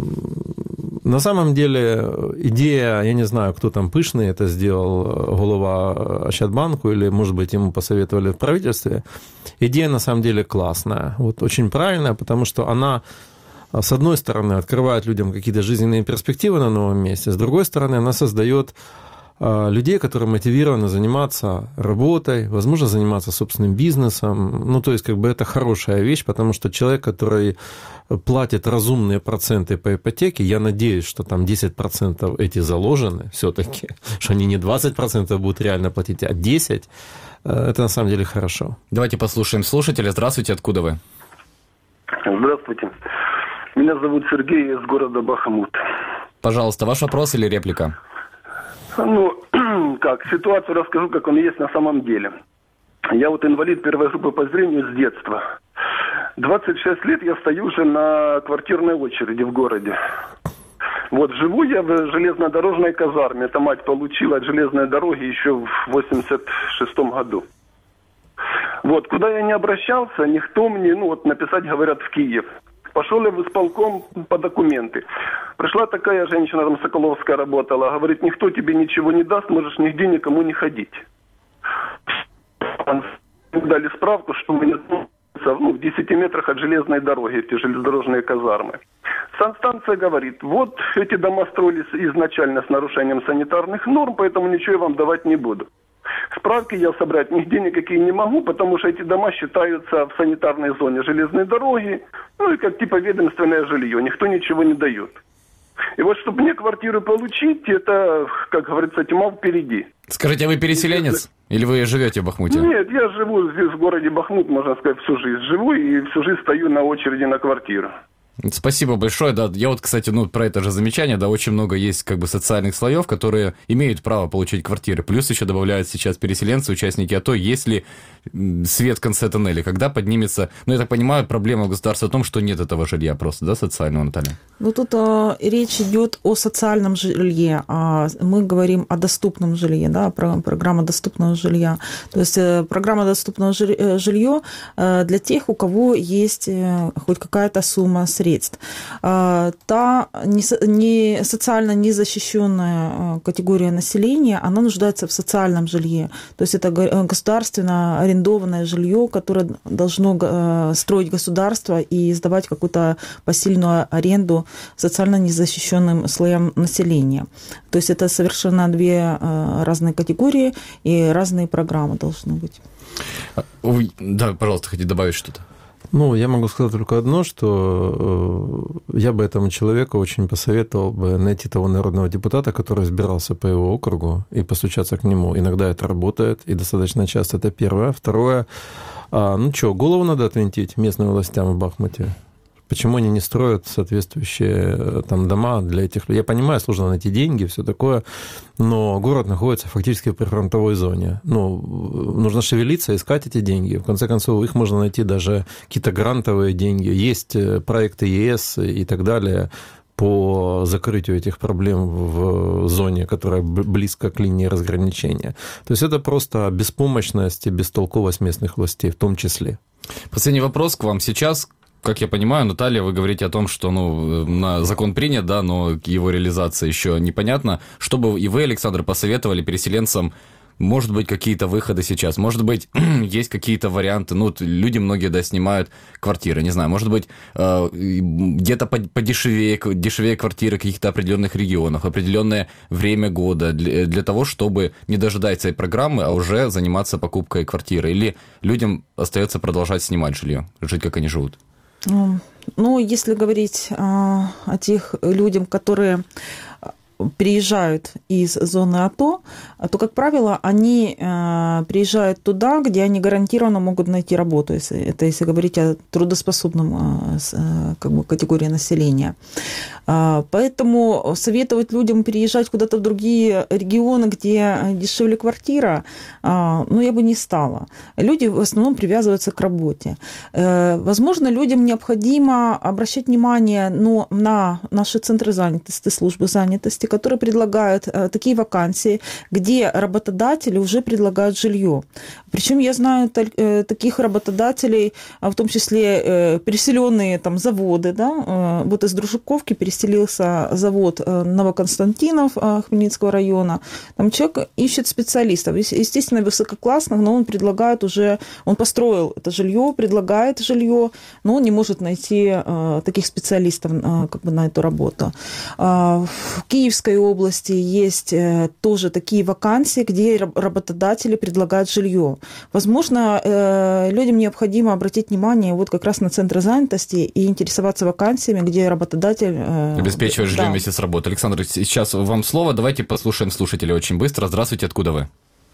на самом деле идея, я не знаю, кто там пышный это сделал, голова Ощадбанку, или, может быть, ему посоветовали в правительстве. Идея, на самом деле, классная. Вот очень правильная, потому что она, с одной стороны, открывает людям какие-то жизненные перспективы на новом месте, с другой стороны, она создает людей, которые мотивированы заниматься работой, возможно, заниматься собственным бизнесом. Ну, то есть, как бы это хорошая вещь, потому что человек, который платит разумные проценты по ипотеке, я надеюсь, что там десять процентов эти заложены все-таки, что они не двадцать процентов будут реально платить, а десять процентов. Это на самом деле хорошо.
Давайте послушаем слушателя. Здравствуйте, откуда вы?
Здравствуйте. Меня зовут Сергей из города Бахмут.
Пожалуйста, ваш вопрос или реплика?
Ну, как, ситуацию расскажу, как он есть на самом деле. Я вот инвалид первой группы по зрению с детства. двадцать шесть лет я стою уже на квартирной очереди в городе. Вот, живу я в железнодорожной казарме. Это мать получила от железной дороги еще в восемьдесят шестом году. Вот, куда я не обращался, никто мне, ну вот написать, говорят, в Киев. Пошел я в исполком по документы. Пришла такая женщина, там Соколовская работала, говорит, никто тебе ничего не даст, можешь нигде никому не ходить. Дали справку, что у меня ну, в десяти метрах от железной дороги, эти железнодорожные казармы. Санстанция говорит, вот эти дома строились изначально с нарушением санитарных норм, поэтому ничего я вам давать не буду. Справки я собрать нигде никакие не могу, потому что эти дома считаются в санитарной зоне железной дороги, ну и как типа ведомственное жилье, никто ничего не дает. И вот, чтобы мне квартиру получить, это, как говорится, тьма впереди.
Скажите, а вы переселенец? Или вы живете в Бахмуте?
Нет, я живу здесь, в городе Бахмут, можно сказать, всю жизнь живу, и всю жизнь стою на очереди на квартиру.
Спасибо большое. Да, я вот, кстати, ну, про это же замечание, да, очень много есть как бы социальных слоев, которые имеют право получить квартиры. Плюс еще добавляют сейчас переселенцы, участники АТО, есть ли свет в конце тоннеля, когда поднимется... Ну, я так понимаю, проблема государства в том, что нет этого жилья просто, да, социального, Наталья?
Ну, тут а, речь идет о социальном жилье, а мы говорим о доступном жилье, да, про, программа доступного жилья. То есть программа доступного жилья для тех, у кого есть хоть какая-то сумма средств, средств. Та не, социально незащищенная категория населения, она нуждается в социальном жилье. То есть это государственно арендованное жилье, которое должно строить государство и сдавать какую-то посильную аренду социально незащищенным слоям населения. То есть это совершенно две разные категории и разные программы должны быть.
Вы, да, пожалуйста, хотите добавить что-то?
Ну, я могу сказать только одно, что я бы этому человеку очень посоветовал бы найти того народного депутата, который избирался по его округу, и постучаться к нему. Иногда это работает, и достаточно часто. Это первое. Второе, ну что, голову надо отвинтить местным властям в Бахмуте. Почему они не строят соответствующие там дома для этих людей? Я понимаю, сложно найти деньги, все такое, но город находится фактически в прифронтовой зоне. Ну, нужно шевелиться, искать эти деньги. В конце концов, их можно найти даже какие-то грантовые деньги. Есть проекты ЕС и так далее по закрытию этих проблем в зоне, которая близко к линии разграничения. То есть это просто беспомощность и бестолковость местных властей в том числе.
Последний вопрос к вам сейчас. Как я понимаю, Наталья, вы говорите о том, что ну, на закон принят, да, но его реализация еще непонятна. Что бы и вы, Александр, посоветовали переселенцам, может быть, какие-то выходы сейчас? Может быть, есть какие-то варианты? Ну, вот люди многие, да, снимают квартиры, не знаю, может быть, где-то подешевее, дешевее квартиры в каких-то определенных регионах, определенное время года для, для того, чтобы не дожидаться этой программы, а уже заниматься покупкой квартиры. Или людям остается продолжать снимать жилье, жить, как они живут?
Ну, если говорить о тех людях, которые приезжают из зоны АТО, то, как правило, они приезжают туда, где они гарантированно могут найти работу. Это если говорить о трудоспособном как бы, категории населения. Поэтому советовать людям переезжать куда-то в другие регионы, где дешевле квартира, ну, я бы не стала. Люди в основном привязываются к работе. Возможно, людям необходимо обращать внимание ну, на наши центры занятости, службы занятости, которые предлагают такие вакансии, где работодатели уже предлагают жилье. Причем я знаю таких работодателей, в том числе переселенные там, заводы. Да? Вот из Дружковки переселился завод Новоконстантинов Хмельницкого района. Там человек ищет специалистов. Естественно, высококлассных, но он предлагает уже, он построил это жилье, предлагает жилье, но он не может найти таких специалистов как бы, на эту работу. В Киевской области есть тоже такие вакансии, где работодатели предлагают жилье. Возможно, людям необходимо обратить внимание вот как раз на центры занятости и интересоваться вакансиями, где работодатель...
Обеспечивает жилье
да.
вместе с работой. Александр, сейчас вам слово. Давайте послушаем слушателей очень быстро. Здравствуйте, откуда вы?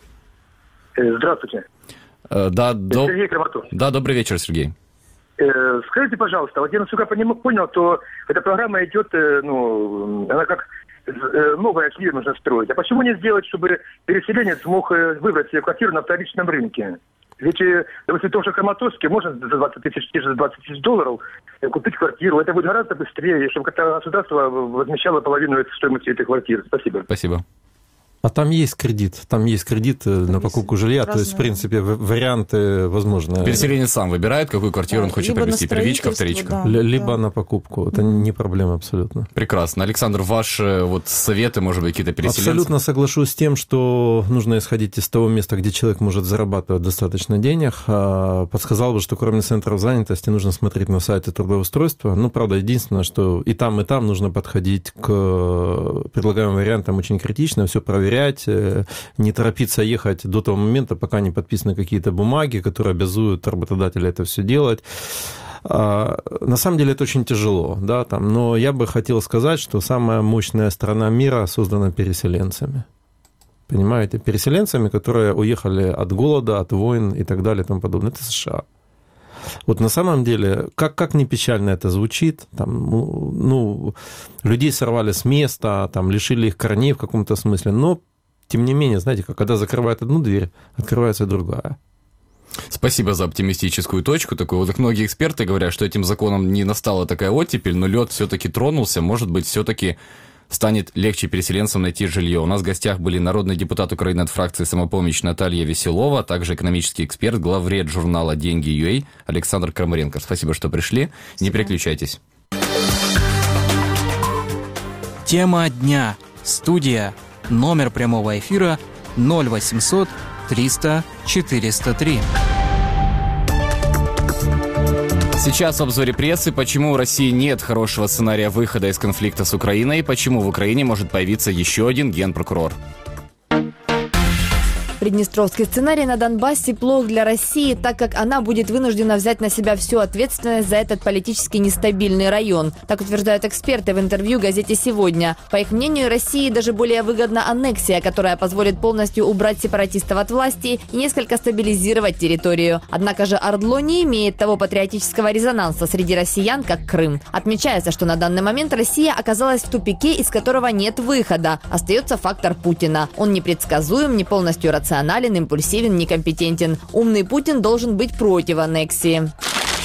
Здравствуйте.
Да, до...
Сергей Краматов.
Да, добрый вечер, Сергей.
Скажите, пожалуйста, вот я, насколько понял, то эта программа идет, ну, она как новое жилье нужно строить. А почему не сделать, чтобы переселенец мог выбрать себе квартиру на вторичном рынке? Ведь, допустим, в том же Краматорске можно за двадцать тысяч, за двадцать тысяч долларов купить квартиру. Это будет гораздо быстрее, чтобы как-то государство возмещало половину стоимости этой квартиры. Спасибо.
Спасибо.
А там есть кредит, там есть кредит на покупку жилья, разные. То есть, в принципе, варианты возможны.
Переселенец сам выбирает, какую квартиру да, он хочет приобрести, первичка, вторичка.
Да, либо да. на покупку, это не проблема абсолютно.
Прекрасно. Александр, ваши вот советы, может быть, какие-то переселенцы?
Абсолютно соглашусь с тем, что нужно исходить из того места, где человек может зарабатывать достаточно денег. Подсказал бы, что кроме центров занятости нужно смотреть на сайты трудоустройства. Ну, правда, единственное, что и там, и там нужно подходить к предлагаемым вариантам очень критично, все проверять, не торопиться ехать до того момента, пока не подписаны какие-то бумаги, которые обязуют работодателя это все делать. На самом деле это очень тяжело, да, там, но я бы хотел сказать, что самая мощная страна мира создана переселенцами. Понимаете, переселенцами, которые уехали от голода, от войн и так далее и тому подобное. Это США. Вот на самом деле, как, как ни печально это звучит, там, ну, людей сорвали с места, там, лишили их корней в каком-то смысле, но, тем не менее, знаете, как, когда закрывают одну дверь, открывается другая.
Спасибо за оптимистическую точку. Такую. Вот многие эксперты говорят, что этим законом не настала такая оттепель, но лед все-таки тронулся, может быть, все-таки станет легче переселенцам найти жилье. У нас в гостях были народный депутат Украины от фракции «Самопомощь» Наталья Веселова, а также экономический эксперт, главред журнала «Деньги.ua» Александр Крамаренко. Спасибо, что пришли. Спасибо. Не переключайтесь.
Тема дня. Студия. Номер прямого эфира ноль восемьсот триста четыреста три.
Сейчас в обзоре прессы, почему у России нет хорошего сценария выхода из конфликта с Украиной и почему в Украине может появиться еще один генпрокурор.
Приднестровский сценарий на Донбассе плох для России, так как она будет вынуждена взять на себя всю ответственность за этот политически нестабильный район. Так утверждают эксперты в интервью газете «Сегодня». По их мнению, России даже более выгодна аннексия, которая позволит полностью убрать сепаратистов от власти и несколько стабилизировать территорию. Однако же Ордло не имеет того патриотического резонанса среди россиян, как Крым. Отмечается, что на данный момент Россия оказалась в тупике, из которого нет выхода. Остается фактор Путина. Он непредсказуем, не полностью рационален, импульсивен, некомпетентен. Умный Путин должен быть против аннексии.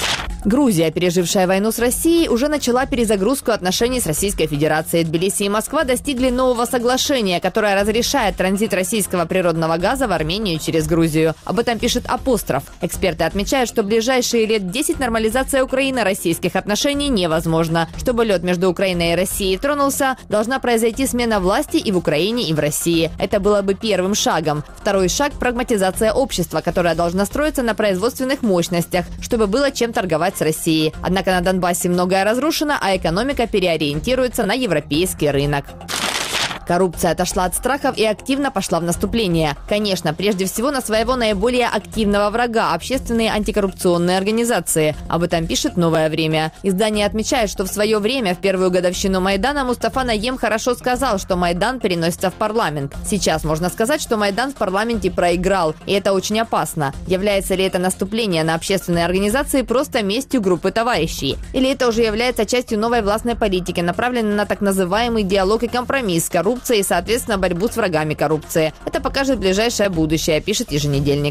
Грузия, пережившая войну с Россией, уже начала перезагрузку отношений с Российской Федерацией. Тбилиси и Москва достигли нового соглашения, которое разрешает транзит российского природного газа в Армению через Грузию. Об этом пишет «Апостроф». Эксперты отмечают, что в ближайшие лет десять нормализация Украино-российских отношений невозможна. Чтобы лед между Украиной и Россией тронулся, должна произойти смена власти и в Украине, и в России. Это было бы первым шагом. Второй шаг – прагматизация общества, которая должна строиться на производственных мощностях, чтобы было чем торговать с Россией. Однако на Донбассе многое разрушено, а экономика переориентируется на европейский рынок. Коррупция отошла от страхов и активно пошла в наступление. Конечно, прежде всего на своего наиболее активного врага – общественные антикоррупционные организации. Об этом пишет «Новое время». Издание отмечает, что в свое время, в первую годовщину Майдана, Мустафа Найем хорошо сказал, что Майдан переносится в парламент. Сейчас можно сказать, что Майдан в парламенте проиграл, и это очень опасно. Является ли это наступление на общественные организации просто местью группы товарищей? Или это уже является частью новой властной политики, направленной на так называемый диалог и компромисс с коррупцией и, соответственно, борьбу с врагами коррупции? Это покажет ближайшее будущее, пишет еженедельник.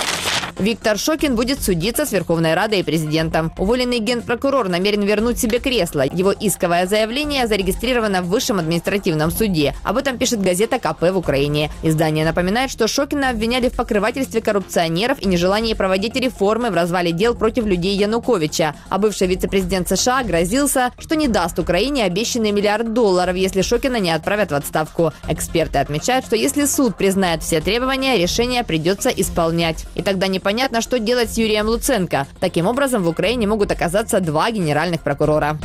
Виктор Шокин будет судиться с Верховной Радой и президентом. Уволенный генпрокурор намерен вернуть себе кресло. Его исковое заявление зарегистрировано в Высшем административном суде. Об этом пишет газета ка пэ в Украине. Издание напоминает, что Шокина обвиняли в покрывательстве коррупционеров и нежелании проводить реформы в развале дел против людей Януковича. А бывший вице-президент США грозился, что не даст Украине обещанный миллиард долларов, если Шокина не отправят в отставку. Эксперты отмечают, что если суд признает все требования, решение придется исполнять. И тогда не Непонятно, что делать с Юрием Луценко. Таким образом, в Украине могут оказаться два генеральных прокурора.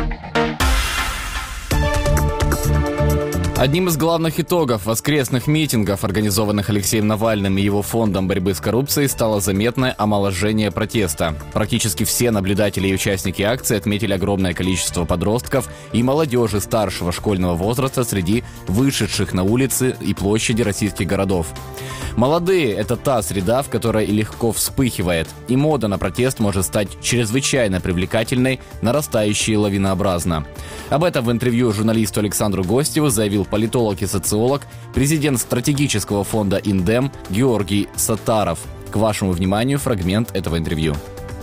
Одним из главных итогов воскресных митингов, организованных Алексеем Навальным и его фондом борьбы с коррупцией, стало заметное омоложение протеста. Практически все наблюдатели и участники акции отметили огромное количество подростков и молодежи старшего школьного возраста среди вышедших на улицы и площади российских городов. Молодые – это та среда, в которой легко вспыхивает, и мода на протест может стать чрезвычайно привлекательной, нарастающей лавинообразно. Об этом в интервью журналисту Александру Гостеву заявил политолог и социолог, президент стратегического фонда «Индем» Георгий Саттаров. К вашему вниманию фрагмент этого интервью.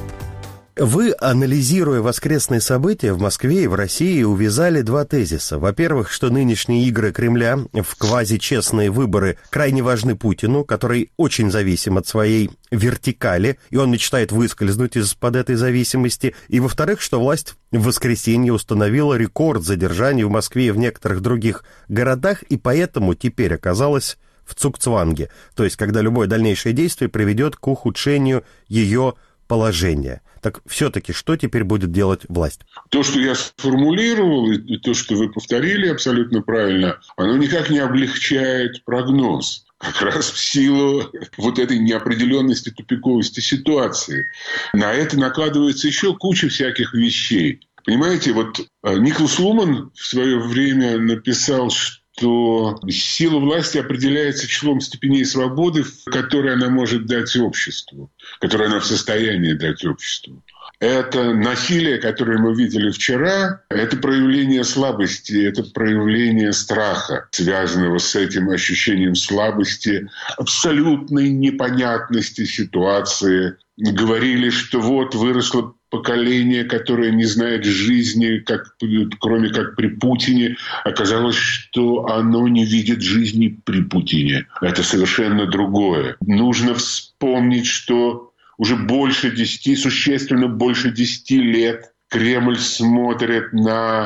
Вы, анализируя воскресные события в Москве и в России, увязали два тезиса. Во-первых, что нынешние игры Кремля в квазичестные выборы крайне важны Путину, который очень зависим от своей вертикали, и он мечтает выскользнуть из-под этой зависимости. И, во-вторых, что власть в воскресенье установила рекорд задержаний в Москве и в некоторых других городах, и поэтому теперь оказалась в цугцванге, то есть когда любое дальнейшее действие приведет к ухудшению ее положения. Так все-таки что теперь будет делать власть?
То, что я сформулировал, и то, что вы повторили абсолютно правильно, оно никак не облегчает прогноз. Как раз в силу вот этой неопределенности, тупиковости ситуации. На это накладывается еще куча всяких вещей. Понимаете, вот Никлас Луман в свое время написал, что то сила власти определяется числом степеней свободы, которые она может дать обществу, которые она в состоянии дать обществу. Это насилие, которое мы видели вчера, это проявление слабости, это проявление страха, связанного с этим ощущением слабости, абсолютной непонятности ситуации. Говорили, что вот выросло поколение, которое не знает жизни, как, кроме как при Путине. Оказалось, что оно не видит жизни при Путине. Это совершенно другое. Нужно вспомнить, что уже больше десяти, существенно больше десяти лет Кремль смотрит на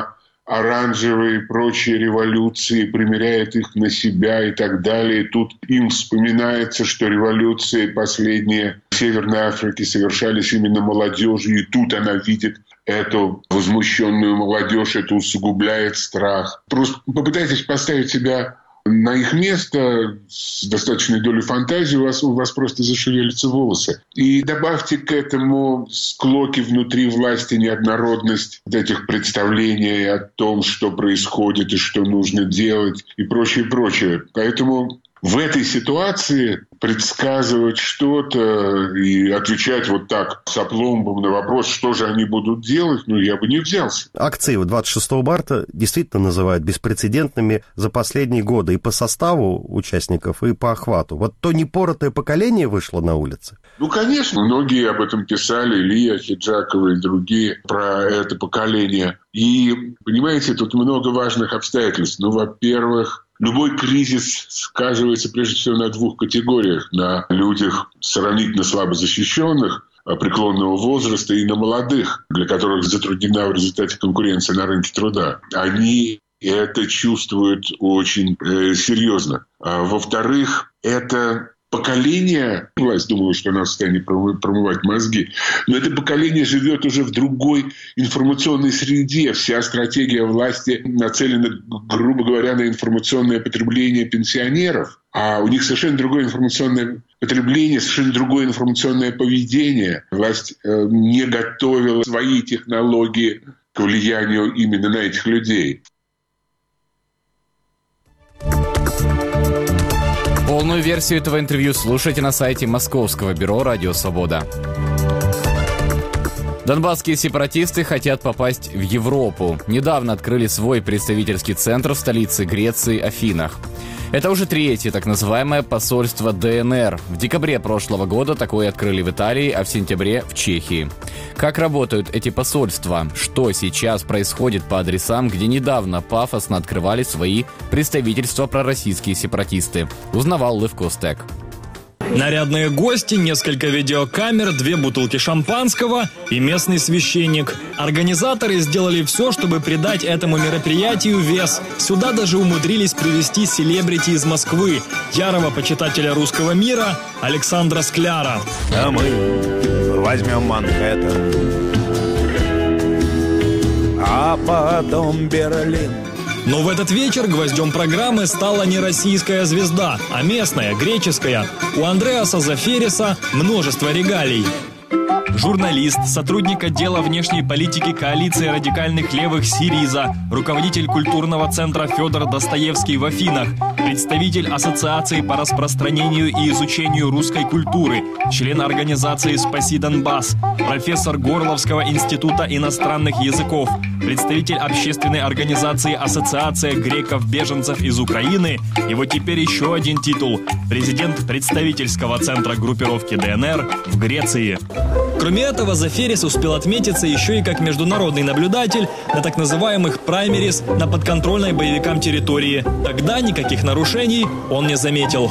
оранжевые и прочие революции, примеряет их на себя и так далее. И тут им вспоминается, что революции последние в Северной Африке совершались именно молодежью, и тут она видит эту возмущенную молодежь, это усугубляет страх. Просто попытайтесь поставить себя на их место с достаточной долей фантазии, у вас, у вас просто зашевелятся волосы. И добавьте к этому склоки внутри власти, неоднородность вот этих представлений о том, что происходит и что нужно делать и прочее, прочее. Поэтому в этой ситуации предсказывать что-то и отвечать вот так с опломбом на вопрос, что же они будут делать, ну, я бы не взялся.
Акции двадцать шестого марта действительно называют беспрецедентными за последние годы и по составу участников, и по охвату. Вот то непоротое поколение вышло на улицы.
Ну, конечно, многие об этом писали, Илья Хиджакова и другие, про это поколение. И, понимаете, тут много важных обстоятельств. Ну, во-первых, любой кризис сказывается прежде всего на двух категориях. На людях сравнительно слабо защищенных, преклонного возраста, и на молодых, для которых затруднена в результате конкуренции на рынке труда. Они это чувствуют очень э, серьезно. А во-вторых, это поколение, власть думала, что она в состоянии промывать мозги, но это поколение живет уже в другой информационной среде. Вся стратегия власти нацелена, грубо говоря, на информационное потребление пенсионеров, а у них совершенно другое информационное потребление, совершенно другое информационное поведение. Власть э, не готовила свои технологии к влиянию именно на этих людей.
Полную версию этого интервью слушайте на сайте Московского бюро «Радио Свобода». Донбасские сепаратисты хотят попасть в Европу. Недавно открыли свой представительский центр в столице Греции Афинах. Это уже третье так называемое посольство ДНР. В декабре прошлого года такое открыли в Италии, а в сентябре в Чехии. Как работают эти посольства? Что сейчас происходит по адресам, где недавно пафосно открывали свои представительства пророссийские сепаратисты? Узнавал Лев Костек.
Нарядные гости, несколько видеокамер, две бутылки шампанского и местный священник. Организаторы сделали все, чтобы придать этому мероприятию вес. Сюда даже умудрились привезти селебрити из Москвы, ярого почитателя русского мира Александра Скляра.
А мы возьмем Манхэттен, а потом Берлин.
Но в этот вечер гвоздем программы стала не российская звезда, а местная, греческая. У Андреаса Зафериса множество регалий. Журналист, сотрудник отдела внешней политики коалиции радикальных левых «Сириза», руководитель культурного центра Федор Достоевский в Афинах, представитель Ассоциации по распространению и изучению русской культуры, член организации «Спаси Донбасс», профессор Горловского института иностранных языков, представитель общественной организации «Ассоциация греков-беженцев из Украины» и вот теперь еще один титул – президент представительского центра группировки ДНР в Греции. Кроме этого, Заферис успел отметиться еще и как международный наблюдатель на так называемых праймерис на подконтрольной боевикам территории. Тогда никаких нарушений он не заметил.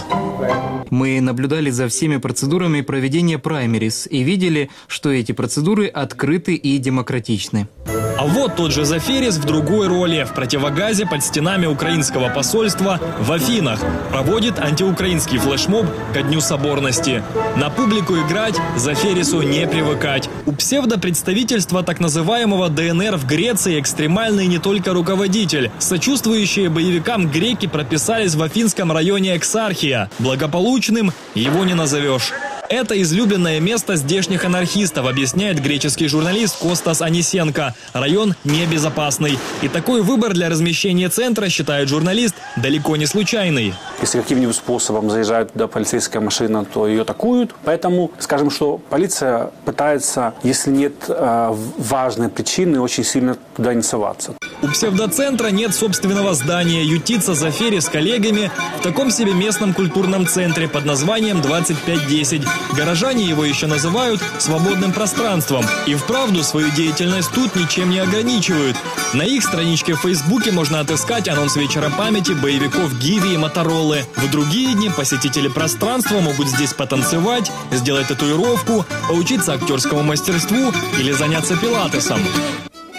Мы наблюдали за всеми процедурами проведения праймерис и видели, что эти процедуры открыты и демократичны.
А вот тот же Заферис в другой роли, в противогазе под стенами украинского посольства в Афинах, проводит антиукраинский флешмоб ко Дню Соборности. На публику играть Заферису не привыкать. У псевдопредставительства так называемого ДНР в Греции экстремальный не только руководитель. Сочувствующие боевикам греки прописались в афинском районе Эксархия. Благополучным его не назовешь. Это излюбленное место здешних анархистов, объясняет греческий журналист Костас Анисенко. Район небезопасный. И такой выбор для размещения центра, считает журналист, далеко не случайный.
Если каким-нибудь способом заезжает туда полицейская машина, то ее атакуют. Поэтому, скажем, что полиция пытается, если нет э, важной причины, очень сильно туда не соваться.
У псевдоцентра нет собственного здания. Ютится Заферис с коллегами в таком себе местном культурном центре под названием двадцать пять десять. Горожане его еще называют свободным пространством. И вправду свою деятельность тут ничем не ограничивают. На их страничке в Фейсбуке можно отыскать анонс вечера памяти боевиков Гиви и Моторолы. В другие дни посетители пространства могут здесь потанцевать, сделать татуировку, поучиться актерскому мастерству или заняться пилатесом.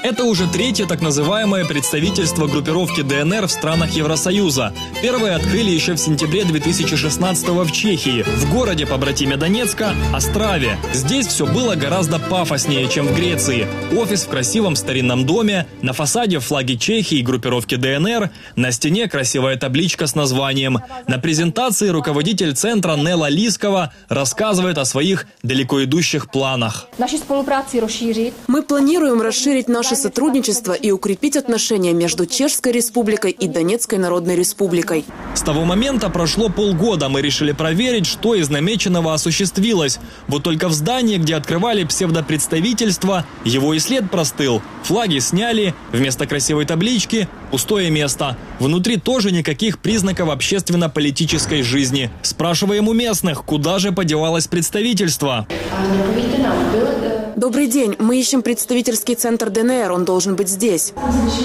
Это уже третье так называемое представительство группировки ДНР в странах Евросоюза. Первое открыли еще в сентябре две тысячи шестнадцатого в Чехии, в городе побратиме Донецка – Острове. Здесь все было гораздо пафоснее, чем в Греции. Офис в красивом старинном доме, на фасаде флаги Чехии и группировки ДНР, на стене красивая табличка с названием. На презентации руководитель центра Нела Лискова рассказывает о своих далеко идущих планах.
Мы планируем расширить наше сотрудничество и укрепить отношения между Чешской Республикой и Донецкой Народной Республикой.
С того момента прошло полгода. Мы решили проверить, что из намеченного осуществилось. Вот только в здании, где открывали псевдопредставительство, его и след простыл. Флаги сняли, вместо красивой таблички – пустое место. Внутри тоже никаких признаков общественно-политической жизни. Спрашиваем у местных, куда же подевалось представительство.
Добрый день. Мы ищем представительский центр ДНР. Он должен быть здесь.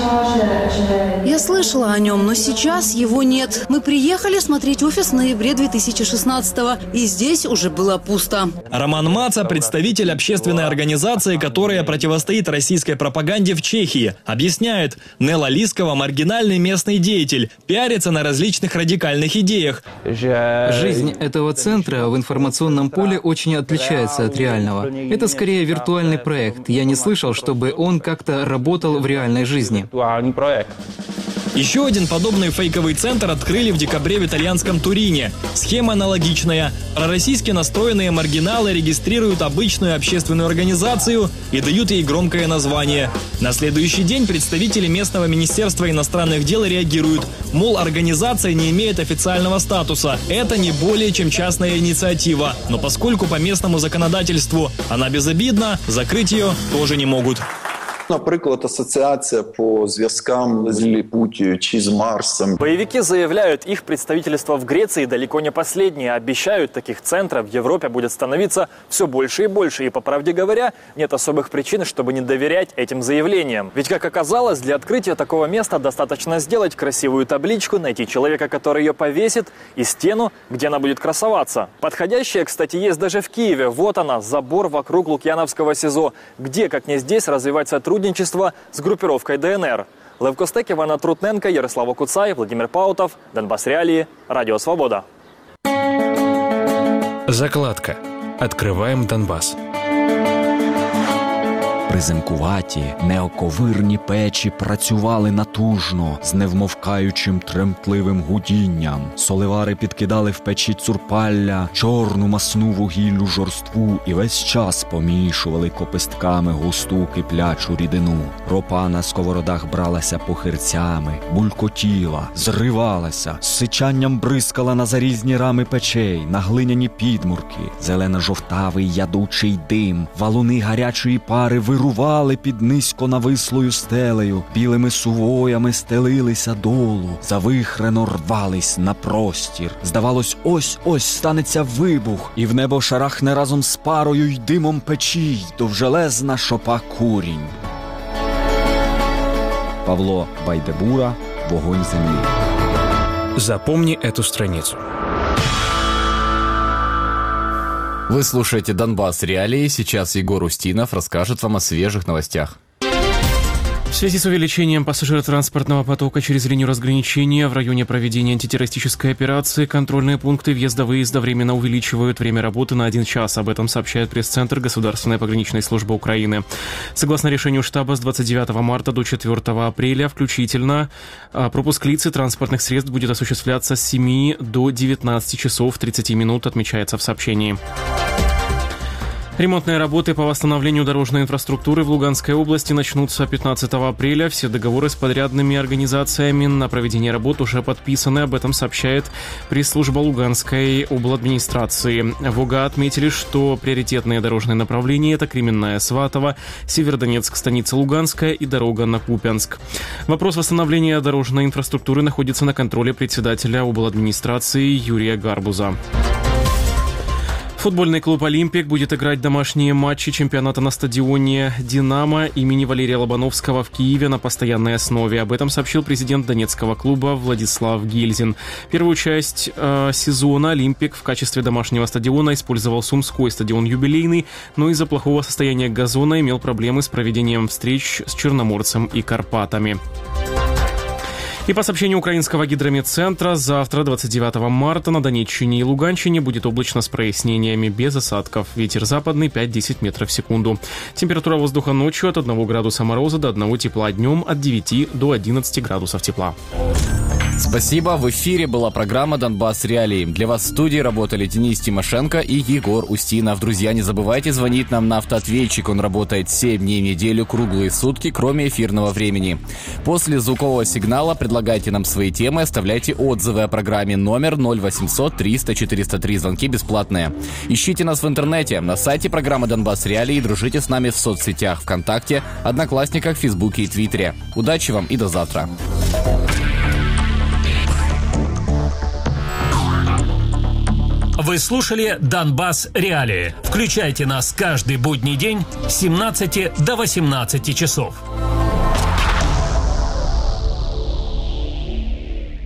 Я слышала о нем, но сейчас его нет. Мы приехали смотреть офис в ноябре две тысячи шестнадцатого, и здесь уже было пусто.
Роман Маца – представитель общественной организации, которая противостоит российской пропаганде в Чехии. Объясняет, Нела Лискова – маргинальный местный деятель, пиарится на различных радикальных идеях.
Жизнь этого центра в информационном поле очень отличается от реального. Это скорее виртуальный проект. Я не слышал, чтобы он как-то работал в реальной жизни.
Еще один подобный фейковый центр открыли в декабре в итальянском Турине. Схема аналогичная. Пророссийски настроенные маргиналы регистрируют обычную общественную организацию и дают ей громкое название. На следующий день представители местного министерства иностранных дел реагируют. Мол, организация не имеет официального статуса. Это не более чем частная инициатива. Но поскольку по местному законодательству она безобидна, закрыть ее тоже не могут.
Наприклад, ассоциация по зв'язкам з Лилипутью чи з Марсом.
Боевики заявляют, их представительство в Греции далеко не последнее. Обещают, таких центров в Европе будет становиться все больше и больше. И, по правде говоря, нет особых причин, чтобы не доверять этим заявлениям. Ведь, как оказалось, для открытия такого места достаточно сделать красивую табличку, найти человека, который ее повесит, и стену, где она будет красоваться. Подходящая, кстати, есть даже в Киеве. Вот она, забор вокруг Лукьяновского СИЗО. Где, как не здесь, развивать сотрудничество с группировкой ДНР. Лев Костек, Ивана Трутненко, Ярослав Окуцай, Владимир Паутов, Донбасс Реалии, Радио Свобода.
Закладка. Открываем Донбасс.
Приземкуваті, неоковирні печі працювали натужно, з невмовкаючим тремтливим гудінням. Соливари підкидали в печі цурпалля, чорну масну вугіллю жорству і весь час помішували копистками густу киплячу рідину. Ропа на сковородах бралася похирцями, булькотіла, зривалася, з сичанням бризкала на зарізні рами печей, на глиняні підмурки, зелено-жовтавий ядучий дим, валуни гарячої пари вирували під низько навислою стелею, білими сувоями стелилися долу, завихрено рвались на простір. Здавалось, ось-ось станеться вибух, і в небо шарахне разом з парою й димом печі, довжелезна шопа курінь. Павло Байдебура, «Вогонь землі».
Запомни эту страницу.
Вы слушаете «Донбасс Реалии». Сейчас Егор Устинов расскажет вам о свежих новостях.
В связи с увеличением пассажиротранспортного потока через линию разграничения в районе проведения антитеррористической операции контрольные пункты въезда-выезда временно увеличивают время работы на один час. Об этом сообщает пресс-центр Государственной пограничной службы Украины. Согласно решению штаба, с двадцать девятого марта до четвёртого апреля включительно пропуск лиц и транспортных средств будет осуществляться с семи до девятнадцати часов тридцати минут, отмечается в сообщении. Ремонтные работы по восстановлению дорожной инфраструктуры в Луганской области начнутся пятнадцатого апреля. Все договоры с подрядными организациями на проведение работ уже подписаны. Об этом сообщает пресс-служба Луганской обладминистрации. В ОГА отметили, что приоритетные дорожные направления – это Кременная, Сватово, Северодонецк, станица Луганская и дорога на Купянск. Вопрос восстановления дорожной инфраструктуры находится на контроле председателя обладминистрации Юрия Гарбуза. Футбольный клуб «Олимпик» будет играть домашние матчи чемпионата на стадионе «Динамо» имени Валерия Лобановского в Киеве на постоянной основе. Об этом сообщил президент донецкого клуба Владислав Гильзин. Первую часть э, сезона «Олимпик» в качестве домашнего стадиона использовал Сумской стадион «Юбилейный», но из-за плохого состояния газона имел проблемы с проведением встреч с Черноморцем и Карпатами. И по сообщению украинского гидрометцентра, завтра, двадцать девятого марта, на Донеччине и Луганщине будет облачно с прояснениями, без осадков. Ветер западный пять-десять метров в секунду. Температура воздуха ночью от одного градуса мороза до одного тепла, днем от девяти до одиннадцати градусов тепла.
Спасибо. В эфире была программа «Донбасс Реалии». Для вас в студии работали Денис Тимошенко и Егор Устинов. Друзья, не забывайте звонить нам на автоответчик. Он работает семь дней в неделю, круглые сутки, кроме эфирного времени. После звукового сигнала предлагайте нам свои темы, оставляйте отзывы о программе. Номер ноль восемьсот триста четыреста три. Звонки бесплатные. Ищите нас в интернете, на сайте программы «Донбасс Реалии». Дружите с нами в соцсетях ВКонтакте, Одноклассниках, Фейсбуке и Твиттере. Удачи вам и до завтра.
Вы слушали «Донбасс Реалии». Включайте нас каждый будний день с семнадцати до восемнадцати часов.